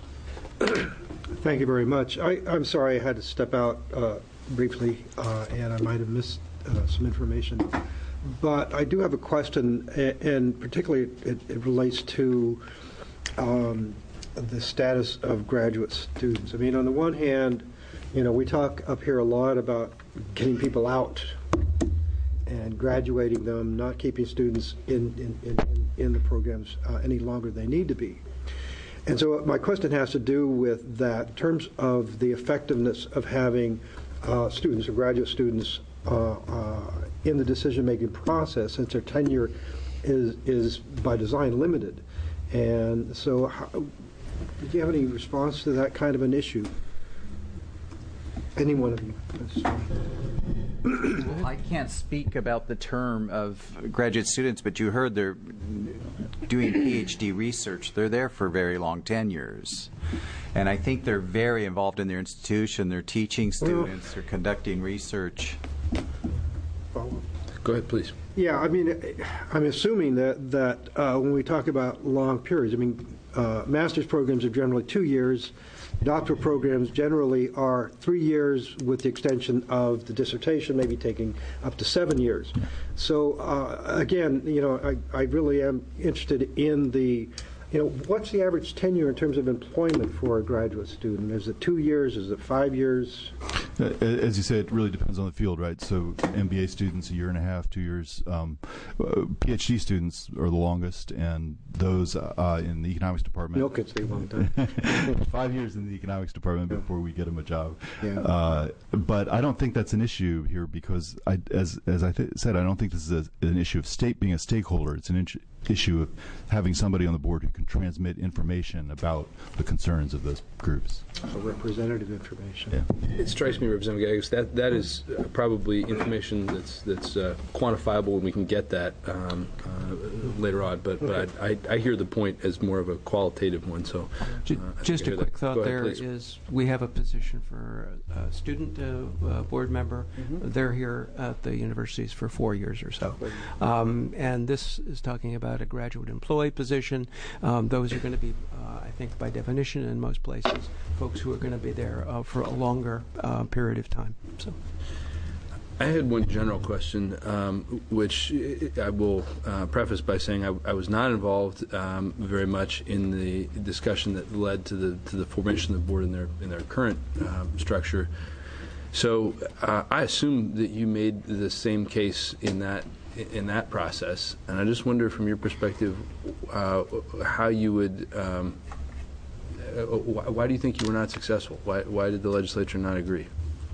Thank you very much. I, I'm sorry I had to step out uh, briefly, uh, and I might have missed uh, some information. But I do have a question, and, and particularly it, it relates to um, the status of graduate students. I mean, on the one hand, you know, we talk up here a lot about getting people out and graduating them, not keeping students in, in, in, in the programs uh, any longer than they need to be. And so my question has to do with that in terms of the effectiveness of having uh, students or graduate students uh, uh, in the decision-making process, since their tenure is, is by design limited. And so how, do you have any response to that kind of an issue? Any one of you?
Well, I can't speak about the term of graduate students, but you heard they're doing PhD research. They're there for very long tenures. And I think they're very involved in their institution. They're teaching students. Well, they're conducting research.
Go ahead, please.
Yeah, I mean, I'm assuming that, that uh, when we talk about long periods, I mean, uh, master's programs are generally two years. Doctoral programs generally are three years with the extension of the dissertation, maybe taking up to seven years. So uh, again, you know, I, I really am interested in the, you know, what's the average tenure in terms of employment for a graduate student? Is it two years? Is it five years?
Uh, as you say, it really depends on the field, right? So M B A students, a year and a half, two years. Um, uh, PhD students are the longest, and those uh, in the economics department.
Milk it take a long time.
Five years in the economics department
yeah.
before we get them a job.
Yeah.
Uh, but I don't think that's an issue here because, I, as as I th- said, I don't think this is a, an issue of state being a stakeholder. It's an in- issue of having somebody on the board who can transmit information about the concerns of those groups.
So representative information.
Yeah.
It strikes me, Representative Gallegos, that that is uh, probably information that's that's uh, quantifiable, and we can get that um, uh, later on. But but I, I hear the point as more of a qualitative one. So uh,
just a quick
that.
thought
ahead,
there
please.
is we have a position for a student uh, uh, board member. Mm-hmm. They're here at the universities for four years or so, um, and this is talking about a graduate employee position. Um, those are going to be, uh, I think, by definition, in most places, folks who are going to be there uh, for a longer uh, period of time. So,
I had one general question, um, which I will uh, preface by saying I, I was not involved um, very much in the discussion that led to the to the formation of the board in their in their current um, structure. So uh, I assume that you made the same case in that in that process, and I just wonder, from your perspective, uh, how you would. Um, why, why do you think you were not successful? Why why did the legislature not agree?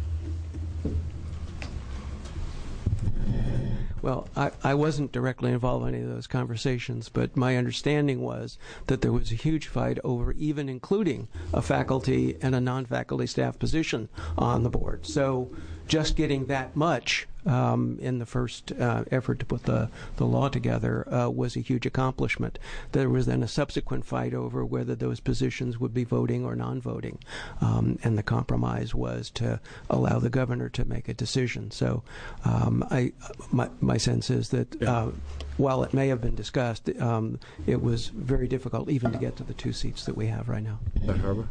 Well, I, I wasn't directly involved in any of those conversations, but my understanding was that there was a huge fight over even including a faculty and a non-faculty staff position on the board. So just getting that much um, in the first uh, effort to put the, the law together uh, was a huge accomplishment. There was then a subsequent fight over whether those positions would be voting or non-voting, um, and the compromise was to allow the governor to make a decision. So um, I, my, my sense is that uh, while it may have been discussed, um, it was very difficult even to get to the two seats that we have right now.
Doctor Harbaugh?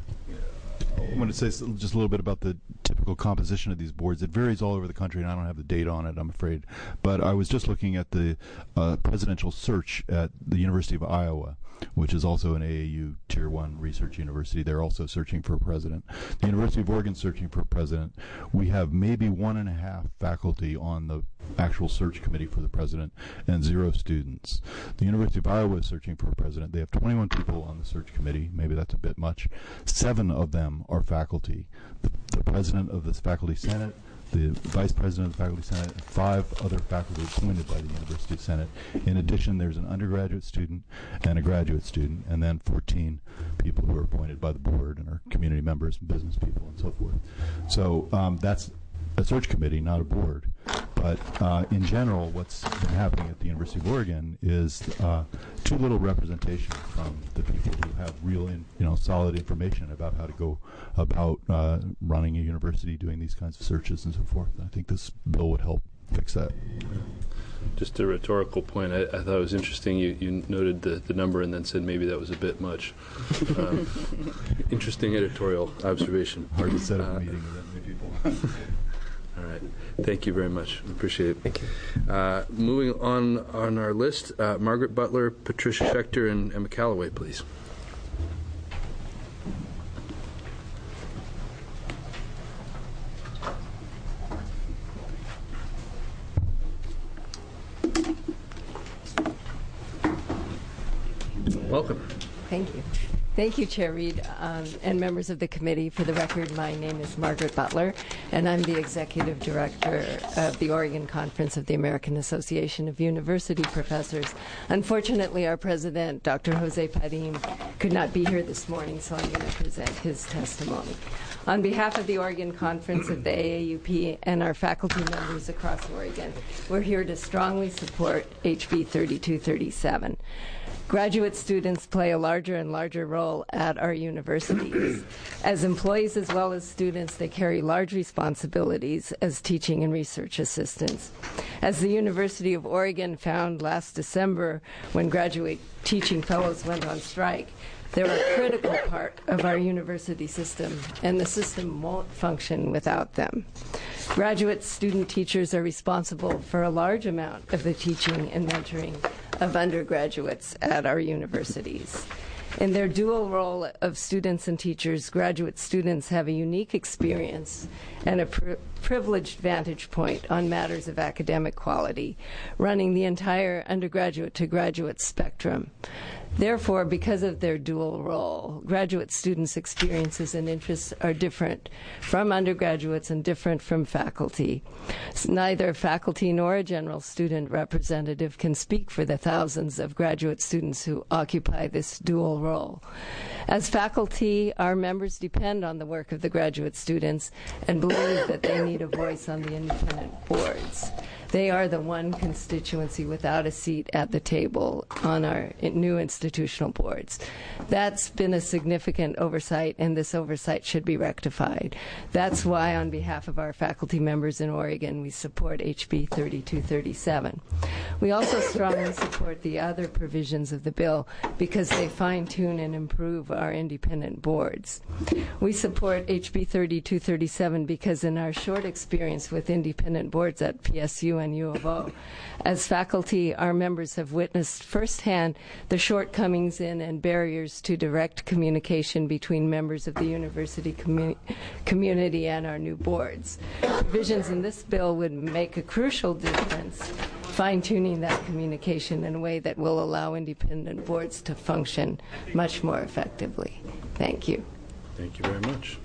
I want to say just a little bit about the typical composition of these boards. It varies all over the country, and I don't have the data on it, I'm afraid. But I was just looking at the uh, presidential search at the University of Iowa, which is also an A A U Tier one research university. They're also searching for a president. The University of Oregon searching for a president. We have maybe one and a half faculty on the actual search committee for the president and zero students. The University of Iowa is searching for a president. They have twenty-one people on the search committee. Maybe that's a bit much. Seven of them are faculty. The, the president of the faculty senate, the vice president of the faculty senate, and five other faculty appointed by the University Senate. In addition, there's an undergraduate student and a graduate student, and then fourteen people who are appointed by the board and are community members and business people and so forth. So um, that's a search committee, not a board. But uh, in general, what's been happening at the University of Oregon is uh, too little representation from the people who have real, in, you know, solid information about how to go about uh, running a university, doing these kinds of searches and so forth. And I think this bill would help fix that.
Just a rhetorical point. I, I thought it was interesting. You, you noted the, the number and then said maybe that was a bit much. Um, interesting editorial observation.
Hard to set up
uh,
a meeting with that many people.
All right. Thank you very much. Appreciate it. Thank you. Uh, moving on on our list, uh, Margaret Butler, Patricia Schechter, and Emma Calloway, please. Welcome.
Thank you. Thank you, Chair Reed, um, and members of the committee. For the record, my name is Margaret Butler, and I'm the Executive Director of the Oregon Conference of the American Association of University Professors. Unfortunately, our president, Doctor Jose Padim, could not be here this morning, so I'm going to present his testimony. On behalf of the Oregon Conference of the A A U P and our faculty members across Oregon, we're here to strongly support H B thirty-two thirty-seven. Graduate students play a larger and larger role at our universities. As employees as well as students, they carry large responsibilities as teaching and research assistants. As the University of Oregon found last December when graduate teaching fellows went on strike, they're a critical part of our university system, and the system won't function without them. Graduate student teachers are responsible for a large amount of the teaching and mentoring of undergraduates at our universities. In their dual role of students and teachers, graduate students have a unique experience and a pri- privileged vantage point on matters of academic quality, running the entire undergraduate to graduate spectrum. Therefore, because of their dual role, graduate students' experiences and interests are different from undergraduates and different from faculty. Neither faculty nor a general student representative can speak for the thousands of graduate students who occupy this dual role. As faculty, our members depend on the work of the graduate students and believe that they need a voice on the independent boards. They are the one constituency without a seat at the table on our new institutional boards. That's been a significant oversight, and this oversight should be rectified. That's why, on behalf of our faculty members in Oregon, we support H B thirty-two thirty-seven. We also strongly support the other provisions of the bill because they fine-tune and improve our independent boards. We support H B thirty-two thirty-seven because in our short experience with independent boards at P S U and U of O, as faculty, our members have witnessed firsthand the shortcomings in and barriers to direct communication between members of the university commu- community and our new boards. Provisions in this bill would make a crucial difference, fine-tuning that communication in a way that will allow independent boards to function much more effectively. Thank you.
Thank you very much.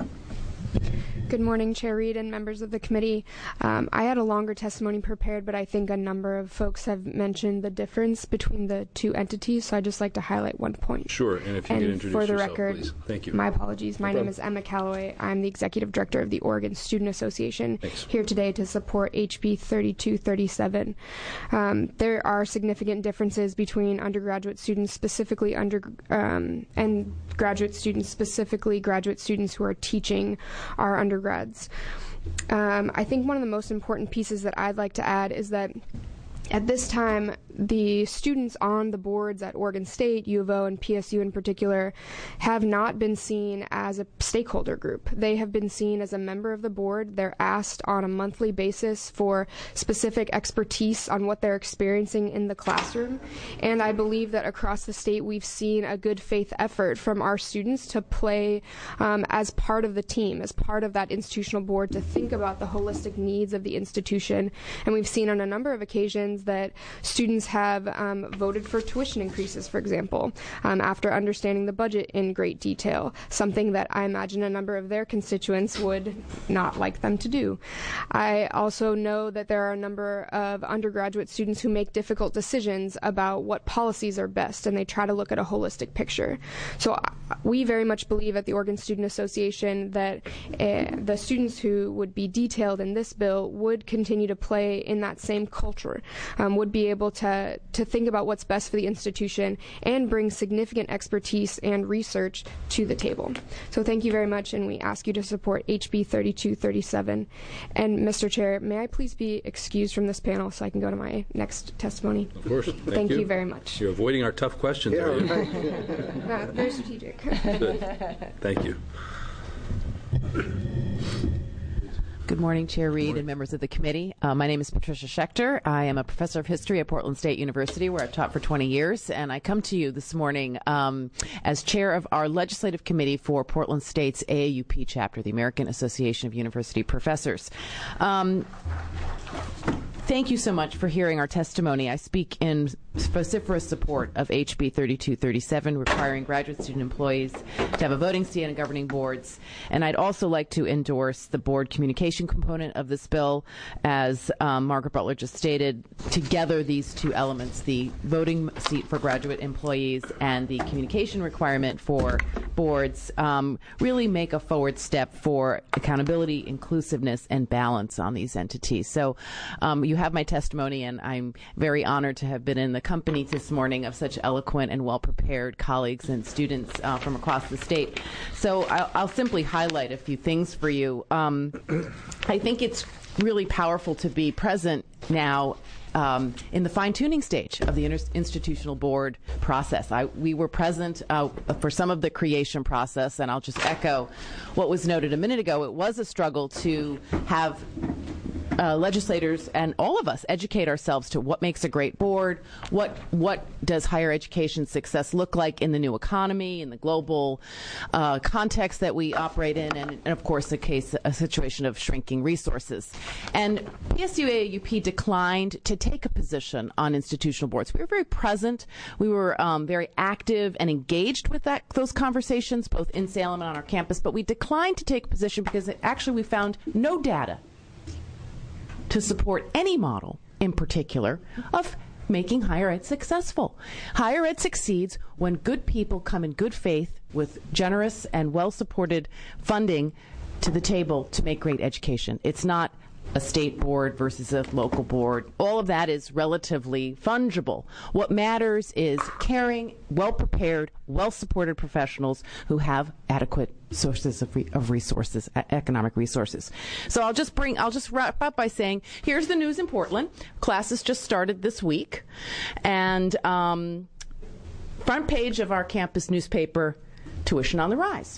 Good morning, Chair Reed and members of the committee. Um, I had a longer testimony prepared, but I think a number of folks have mentioned the difference between the two entities, so I'd just like to highlight one point.
Sure, and if you
and
could introduce
for the
yourself,
record,
please. Thank you.
My apologies.
No
My
problem.
name is Emma Calloway. I'm the Executive Director of the Oregon Student Association,
Thanks.
here today to support H B thirty-two thirty-seven. Um, there are significant differences between undergraduate students, specifically under um, and graduate students, specifically graduate students who are teaching our undergrads. Um, I think one of the most important pieces that I'd like to add is that at this time, the students on the boards at Oregon State, U of O, and P S U in particular have not been seen as a stakeholder group. They have been seen as a member of the board. They're asked on a monthly basis for specific expertise on what they're experiencing in the classroom. And I believe that across the state, we've seen a good faith effort from our students to play um, as part of the team, as part of that institutional board, to think about the holistic needs of the institution. And we've seen on a number of occasions that students have um, voted for tuition increases, for example, um, after understanding the budget in great detail, something that I imagine a number of their constituents would not like them to do. I also know that there are a number of undergraduate students who make difficult decisions about what policies are best, and they try to look at a holistic picture. So uh, we very much believe at the Oregon Student Association that uh, the students who would be detailed in this bill would continue to play in that same culture. Um, would be able to, to think about what's best for the institution and bring significant expertise and research to the table. So thank you very much, and we ask you to support H B thirty-two thirty-seven. And Mister Chair, may I please be excused from this panel so I can go to my next testimony?
Of course. Thank,
Thank
you.
you very much.
You're avoiding our tough questions, are you?
Uh, very strategic.
Good. Thank you.
Good morning, Chair Reed and members of the committee. Uh, my name is Patricia Schechter. I am a professor of history at Portland State University, where I've taught for twenty years, and I come to you this morning um, as chair of our legislative committee for Portland State's A A U P chapter, the American Association of University Professors. Um, Thank you so much for hearing our testimony. I speak in vociferous support of H B thirty-two thirty-seven, requiring graduate student employees to have a voting seat on governing boards. And I'd also like to endorse the board communication component of this bill. As um, Margaret Butler just stated, together these two elements, the voting seat for graduate employees and the communication requirement for boards, um, really make a forward step for accountability, inclusiveness, and balance on these entities. So um, you have my testimony, and I'm very honored to have been in the company this morning of such eloquent and well-prepared colleagues and students uh, from across the state. So I'll, I'll simply highlight a few things for you. Um, I think it's really powerful to be present now Um, in the fine-tuning stage of the inter- institutional board process. I, we were present uh, for some of the creation process, and I'll just echo what was noted a minute ago. It was a struggle to have uh, legislators and all of us educate ourselves to what makes a great board, what what does higher education success look like in the new economy, in the global uh, context that we operate in, and, and of course, a case, a situation of shrinking resources. And P S U A A U P declined to take a position on institutional boards. We were very present. We were um, very active and engaged with that those conversations, both in Salem and on our campus, but we declined to take a position because it, actually we found no data to support any model in particular of making higher ed successful. Higher ed succeeds when good people come in good faith with generous and well-supported funding to the table to make great education. It's not a state board versus a local board. All of that is relatively fungible. What matters is caring, well-prepared, well-supported professionals who have adequate sources of, re- of resources, uh, economic resources. So I'll just bring, I'll just wrap up by saying, here's the news in Portland. Classes just started this week, and um, front page of our campus newspaper, tuition on the rise.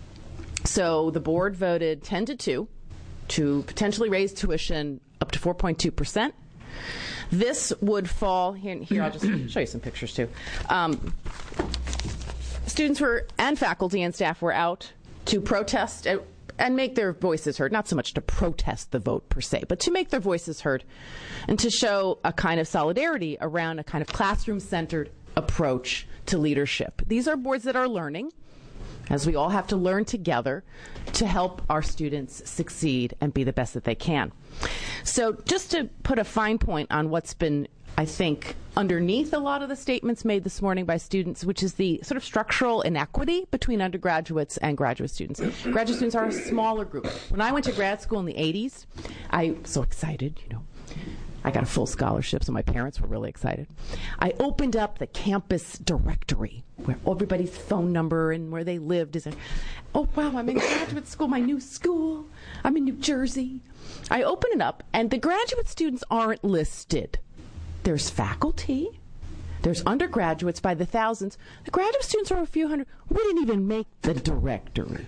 So the board voted ten to two to potentially raise tuition up to four point two percent. This would fall, here, here I'll just show you some pictures too. Um, students were, and faculty and staff were out to protest uh, and make their voices heard, not so much to protest the vote per se, but to make their voices heard and to show a kind of solidarity around a kind of classroom-centered approach to leadership. These are boards that are learning, as we all have to learn together to help our students succeed and be the best that they can. So just to put a fine point on what's been, I think, underneath a lot of the statements made this morning by students, which is the sort of structural inequity between undergraduates and graduate students. Graduate students are a smaller group. When I went to grad school in the eighties, I was so excited, you know. I got a full scholarship, so my parents were really excited. I opened up the campus directory where everybody's phone number and where they lived is. Oh, wow, I'm in graduate school, my new school. I'm in New Jersey. I open it up, and the graduate students aren't listed. There's faculty. There's undergraduates by the thousands. The graduate students are a few hundred. We didn't even make the directory.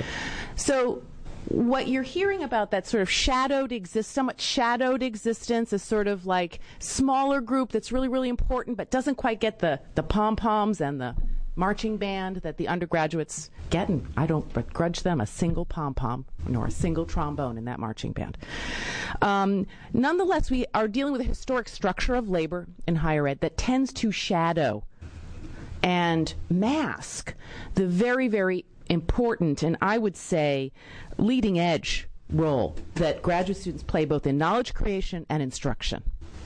So what you're hearing about that sort of shadowed exist, somewhat shadowed existence, is sort of like smaller group that's really, really important, but doesn't quite get the, the pom-poms and the marching band that the undergraduates get. And I don't begrudge them a single pom-pom nor a single trombone in that marching band. Um, nonetheless, we are dealing with a historic structure of labor in higher ed that tends to shadow and mask the very, very important, and I would say leading edge role that graduate students play both in knowledge creation and instruction.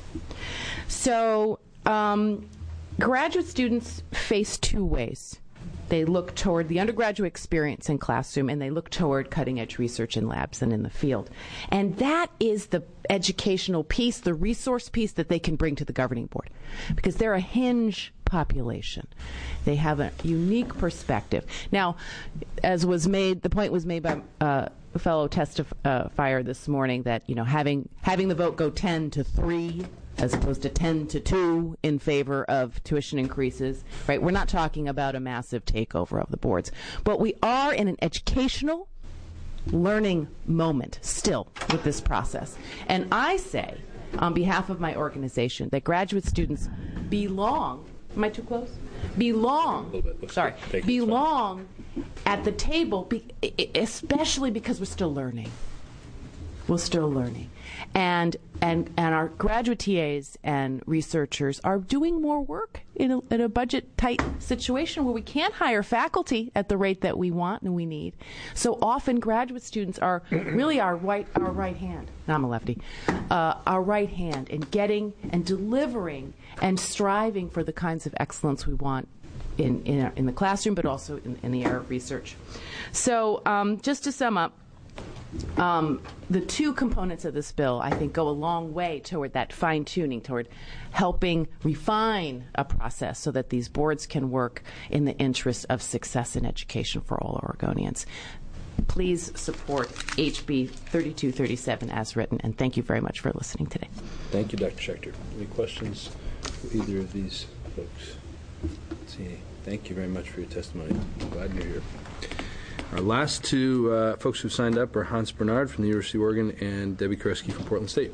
So um, graduate students face two ways. They look toward the undergraduate experience in classroom, and they look toward cutting edge research in labs and in the field. And that is the educational piece, the resource piece that they can bring to the governing board, because they're a hinge population. They have a unique perspective. Now, as was made, the point was made by uh, a fellow testifier this morning that, you know, having having the vote go ten to three as opposed to ten to two in favor of tuition increases, right? We're not talking about a massive takeover of the boards, but we are in an educational learning moment still with this process. And I say, on behalf of my organization, that graduate students belong. Am I too close? Belong. Sorry. Belong at the table, be, especially because we're still learning. We're still learning. And and and our graduate T As and researchers are doing more work in a, in a budget-tight situation where we can't hire faculty at the rate that we want and we need. So often graduate students are really our right, our right hand. No, I'm a lefty. Uh, our right hand in getting and delivering and striving for the kinds of excellence we want in, in, our, in the classroom, but also in, in the area of research. So um, just to sum up, Um, the two components of this bill, I think, go a long way toward that fine-tuning, toward helping refine a process so that these boards can work in the interest of success in education for all Oregonians. Please support H B thirty-two thirty-seven as written, and thank you very much for listening today.
Thank you, Doctor Schechter. Any questions for either of these folks? Let's see. Thank you very much for your testimony. I'm glad you're here. Our last two uh, folks who signed up are Hans Bernard from the University of Oregon and Debbie Koreski from Portland State.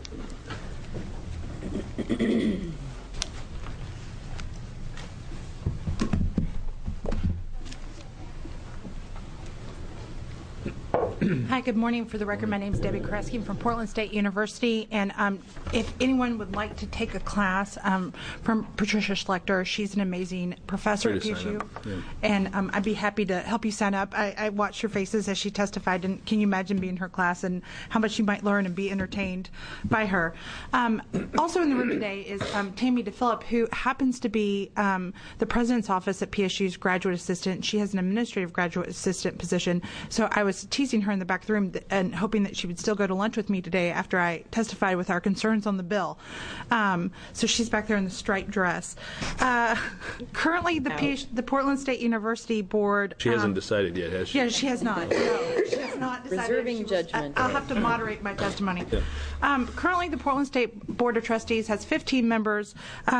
Hi, good morning. For the record, my name is Debbie Koreski. I'm from Portland State University, and um, if anyone would like to take a class um, from Patricia Schlechter, she's an amazing professor at P S U, yeah. and um, I'd be happy to help you sign up. I, I watched your faces as she testified, and can you imagine being in her class and how much you might learn and be entertained by her? Um, also in the room today is um, Tammy DePhillip, who happens to be um, the president's office at P S U's graduate assistant. She has an administrative graduate assistant position, so I was teasing her her in the back of the room th- and hoping that she would still go to lunch with me today after I testified with our concerns on the bill. Um, so she's back there in the striped dress. Uh, currently, the P- the Portland State University Board.
She hasn't
um,
decided yet, has she?
Yeah, she has not. No, she has not decided.
Reserving
She was-
judgment.
I- I'll have to moderate my testimony.
Yeah.
Um, currently, the Portland State Board of Trustees has fifteen members,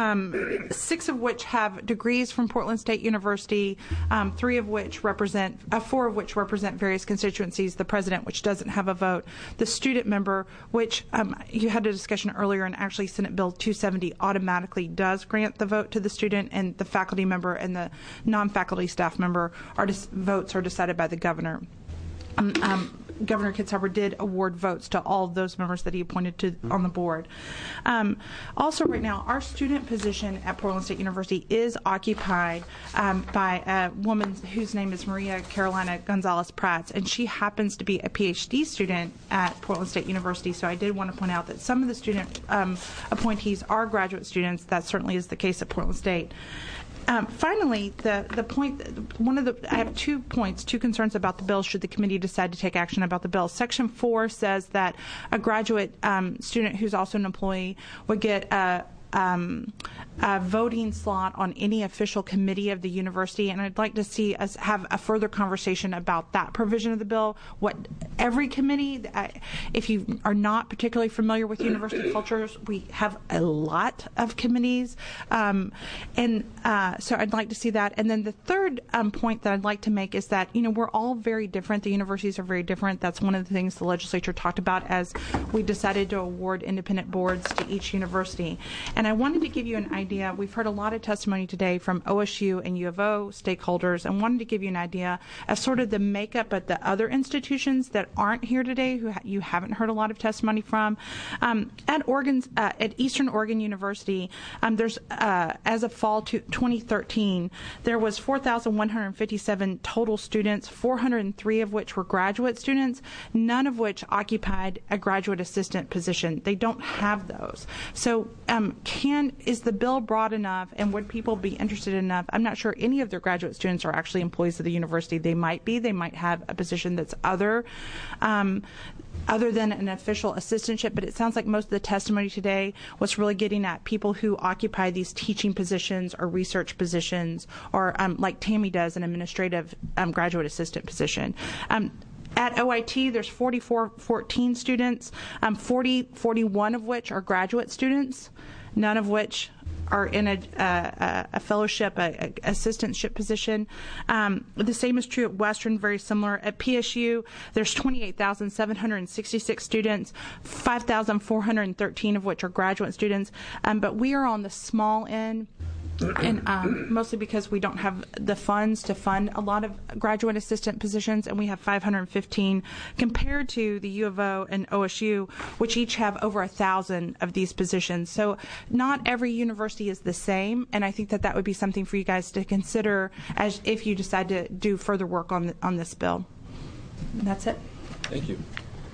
um, six of which have degrees from Portland State University, um, three of which represent, uh, four of which represent various constituencies, the president, which doesn't have a vote, the student member, which um, you had a discussion earlier, and actually Senate Bill two seventy automatically does grant the vote to the student, and the faculty member and the non-faculty staff member are dis- votes are decided by the governor. Um, um, Governor Kitzhaber did award votes to all of those members that he appointed to on the board. Um, also, right now, our student position at Portland State University is occupied um, by a woman whose name is Maria Carolina Gonzalez-Prats, and she happens to be a PhD student at Portland State University. So I did want to point out that some of the student um, appointees are graduate students. That certainly is the case at Portland State. Um, finally, the the point, one of the, I have two points, two concerns about the bill should the committee decide to take action about the bill. Section four says that a graduate um, student who's also an employee would get a, um, a voting slot on any official committee of the university, and I'd like to see us have a further conversation about that provision of the bill. What every committee, uh, if you are not particularly familiar with university cultures, we have a lot of committees, um, and uh, so I'd like to see that. And then the third um, point that I'd like to make is that, you know, we're all very different. The universities are very different. That's one of the things the legislature talked about as we decided to award independent boards to each university. And I wanted to give you an idea. We've heard a lot of testimony today from O S U and U of O stakeholders, and wanted to give you an idea of sort of the makeup of the other institutions that aren't here today, who ha- you haven't heard a lot of testimony from. Um, at Oregon's, uh, at Eastern Oregon University, um, there's uh, as of fall to twenty thirteen, there was four thousand one hundred fifty-seven total students, four hundred three of which were graduate students, none of which occupied a graduate assistant position. They don't have those. So um, can is the bill broad enough, and would people be interested enough? I'm not sure any of their graduate students are actually employees of the university. They might be. They might have a position that's other um, other than an official assistantship, but it sounds like most of the testimony today was really getting at people who occupy these teaching positions or research positions, or um, like Tammy does, an administrative um, graduate assistant position. Um, At O I T, there's forty-four, fourteen students, um, forty, forty-one of which are graduate students, none of which are in a, a, a fellowship, a, a assistantship position. Um, the same is true at Western, very similar. At P S U, there's twenty-eight thousand seven hundred sixty-six students, five thousand four hundred thirteen of which are graduate students. Um, but we are on the small end. And um, mostly because we don't have the funds to fund a lot of graduate assistant positions, and we have five hundred fifteen compared to the U of O and O S U, which each have over a thousand of these positions. So not every university is the same, and I think that that would be something for you guys to consider as if you decide to do further work on the, on this bill. And that's it.
Thank you.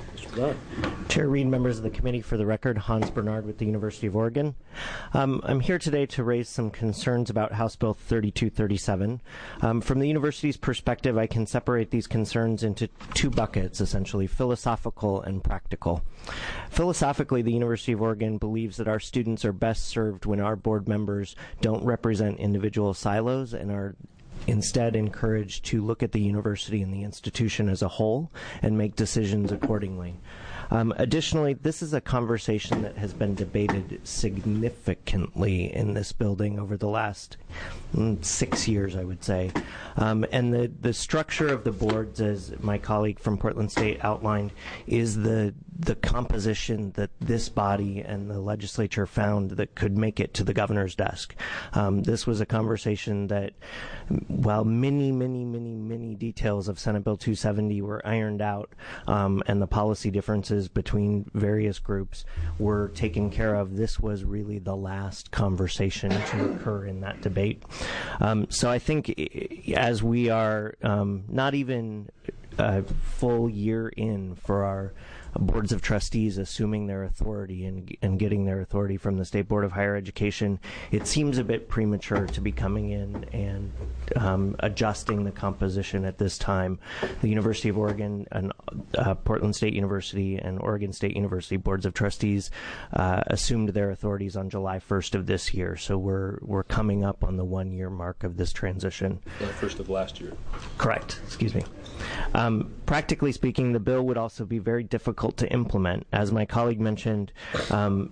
Chair Reed, members of the committee, for the record, Hans Bernard with the University of Oregon. Um, I'm here today to raise some concerns about House Bill thirty-two thirty-seven. Um, from the university's perspective, I can separate these concerns into two buckets, essentially, philosophical and practical. Philosophically, the University of Oregon believes that our students are best served when our board members don't represent individual silos and are instead encouraged to look at the university and the institution as a whole and make decisions accordingly. Um, additionally, this is a conversation that has been debated significantly in this building over the last mm, six years, I would say. Um, and the, the structure of the boards, as my colleague from Portland State outlined, is the the composition that this body and the legislature found that could make it to the governor's desk. Um, this was a conversation that, while many, many, many, many details of Senate Bill two seventy were ironed out, um, and the policy differences between various groups were taken care of, this was really the last conversation to occur in that debate. Um, so I think as we are um, not even a full year in for our boards of trustees assuming their authority and, and getting their authority from the State Board of Higher Education, it seems a bit premature to be coming in and um, adjusting the composition at this time. The University of Oregon and uh, Portland State University and Oregon State University boards of trustees uh, assumed their authorities on July first of this year, so we're we're coming up on the one-year mark of this transition.
July first of last year.
Correct. Excuse me. Um, practically speaking, the bill would also be very difficult to implement. As my colleague mentioned, um,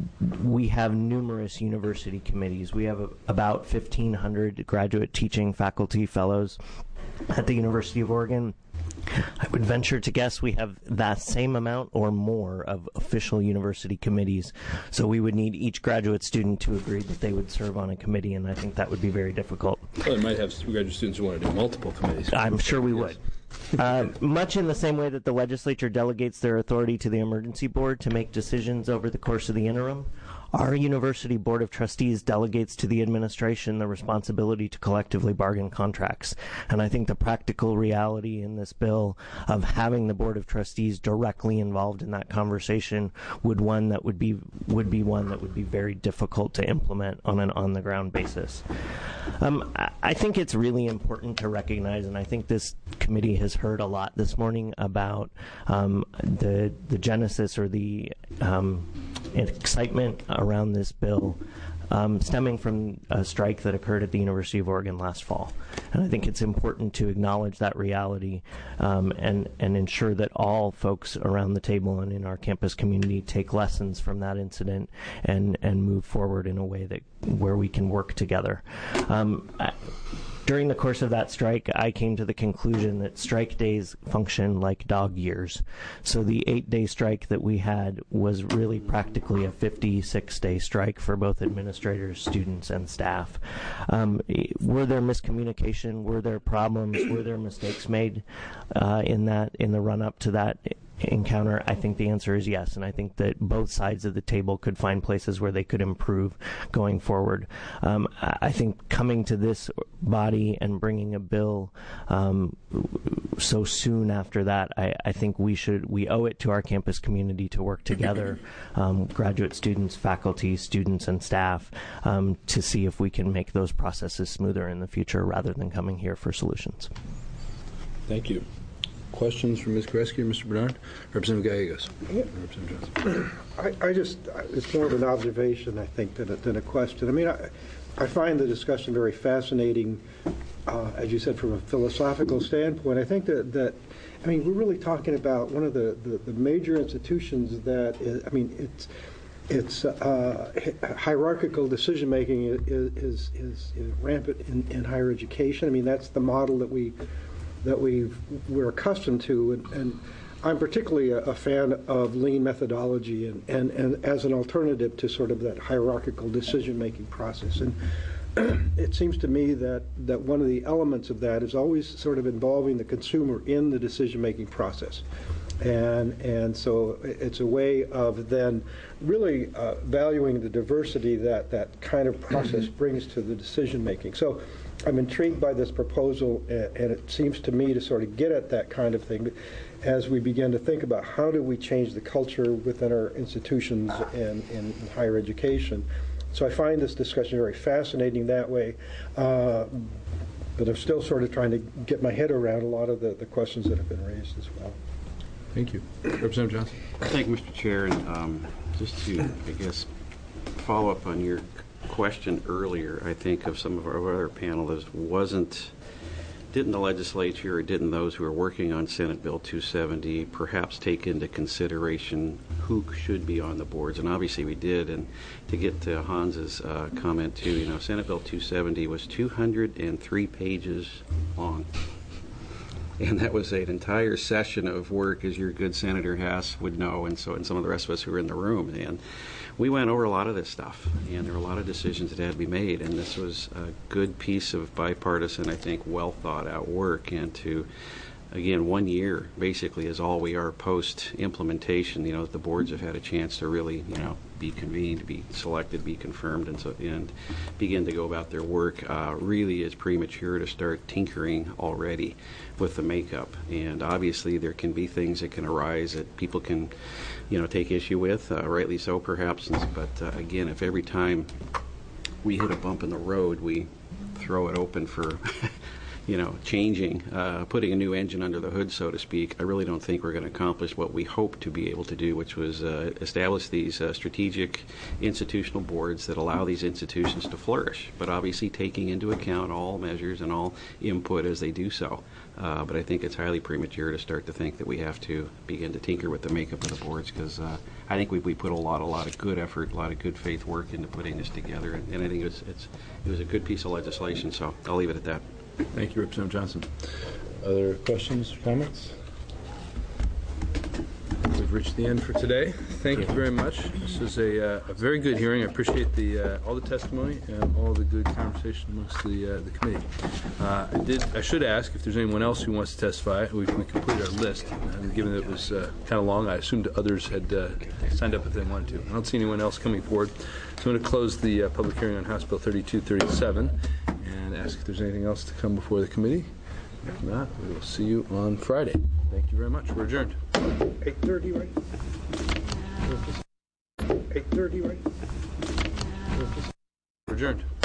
we have numerous university committees. We have a, about fifteen hundred graduate teaching faculty fellows at the University of Oregon. I would venture to guess we have that same amount or more of official university committees. So we would need each graduate student to agree that they would serve on a committee, and I think that would be very difficult.
Well, they might have graduate students who want to do multiple committees.
I'm sure we would. Uh, much in the same way that the legislature delegates their authority to the emergency board to make decisions over the course of the interim, our university board of trustees delegates to the administration the responsibility to collectively bargain contracts. And I think the practical reality in this bill of having the board of trustees directly involved in that conversation would one that would be would be one that would be very difficult to implement on an on-the-ground basis. Um, I, I think it's really important to recognize, and I think this committee has heard a lot this morning about um, the the genesis or the um, excitement around this bill um, stemming from a strike that occurred at the University of Oregon last fall. And I think it's important to acknowledge that reality um, and, and ensure that all folks around the table and in our campus community take lessons from that incident and, and move forward in a way that where we can work together. Um, I, During the course of that strike, I came to the conclusion that strike days function like dog years. So the eight-day strike that we had was really practically a fifty-six day strike for both administrators, students, and staff. Um, were there miscommunication? Were there problems? Were there mistakes made uh, in that in the run-up to that encounter? I think the answer is yes, and I think that both sides of the table could find places where they could improve going forward. Um, I think coming to this body and bringing a bill um, so soon after that, I, I think we should we owe it to our campus community to work together, um, graduate students, faculty, students, and staff, um, to see if we can make those processes smoother in the future rather than coming here for solutions.
Thank you. Questions from Miz Koreski or Mister Bernard? Representative Gallegos.
Yeah.
Representative Johnson.
I, I just, it's more of an observation, I think, than a, than a question. I mean, I, I find the discussion very fascinating, uh, as you said, from a philosophical standpoint. I think that, that I mean, we're really talking about one of the, the, the major institutions that, is, I mean, it's, it's uh, hierarchical decision-making is, is, is, is rampant in, in higher education. I mean, that's the model that we that we've, we're accustomed to, and, and I'm particularly a, a fan of lean methodology and, and, and as an alternative to sort of that hierarchical decision-making process. And it seems to me that, that one of the elements of that is always sort of involving the consumer in the decision-making process. And, and so it's a way of then really uh, valuing the diversity that that kind of process brings to the decision-making. So I'm intrigued by this proposal, and it seems to me to sort of get at that kind of thing as we begin to think about how do we change the culture within our institutions and in higher education. So I find this discussion very fascinating that way, uh, but I'm still sort of trying to get my head around a lot of the, the questions that have been raised as well.
Thank you. Representative Johnson.
Thank you, Mister Chair. And um, just to, I guess, follow up on your question earlier, I think of some of our other panelists, wasn't, didn't the legislature or didn't those who are working on Senate Bill two seventy perhaps take into consideration who should be on the boards? And obviously we did. And to get to Hans's uh, comment too, you know, Senate Bill two seventy was two hundred three pages long. And that was an entire session of work, as your good Senator Hess would know, and so and some of the rest of us who were in the room. And we went over a lot of this stuff, and there were a lot of decisions that had to be made. And this was a good piece of bipartisan, I think, well thought out work. And to again, one year basically is all we are post implementation. You know, the boards have had a chance to really, you know, be convened, be selected, be confirmed, and so and begin to go about their work. Uh, really, is premature to start tinkering already with the makeup. And obviously, there can be things that can arise that people can, you know, take issue with, uh, rightly so, perhaps. But uh, again, if every time we hit a bump in the road, we throw it open for you know, changing, uh, putting a new engine under the hood, so to speak, I really don't think we're going to accomplish what we hope to be able to do, which was uh, establish these uh, strategic institutional boards that allow these institutions to flourish, but obviously taking into account all measures and all input as they do so. Uh, but I think it's highly premature to start to think that we have to begin to tinker with the makeup of the boards, because uh, I think we, we put a lot, a lot of good effort, a lot of good faith work into putting this together, and, and I think it was, it's, it was a good piece of legislation, so I'll leave it at that.
Thank you, Representative Johnson. Other questions or comments? We've reached the end for today. Thank you very much. This was a, uh, a very good hearing. I appreciate the uh, all the testimony and all the good conversation amongst the uh, the committee. Uh, I did. I should ask if there's anyone else who wants to testify. We, we completed our list, and given that it was uh, kind of long, I assumed others had uh, signed up if they wanted to. I don't see anyone else coming forward, so I'm going to close the uh, public hearing on House Bill thirty-two thirty-seven and ask if there's anything else to come before the committee. If not, we will see you on Friday. Thank you very much. We're adjourned.
eight thirty, right? eight thirty, right?
We're adjourned.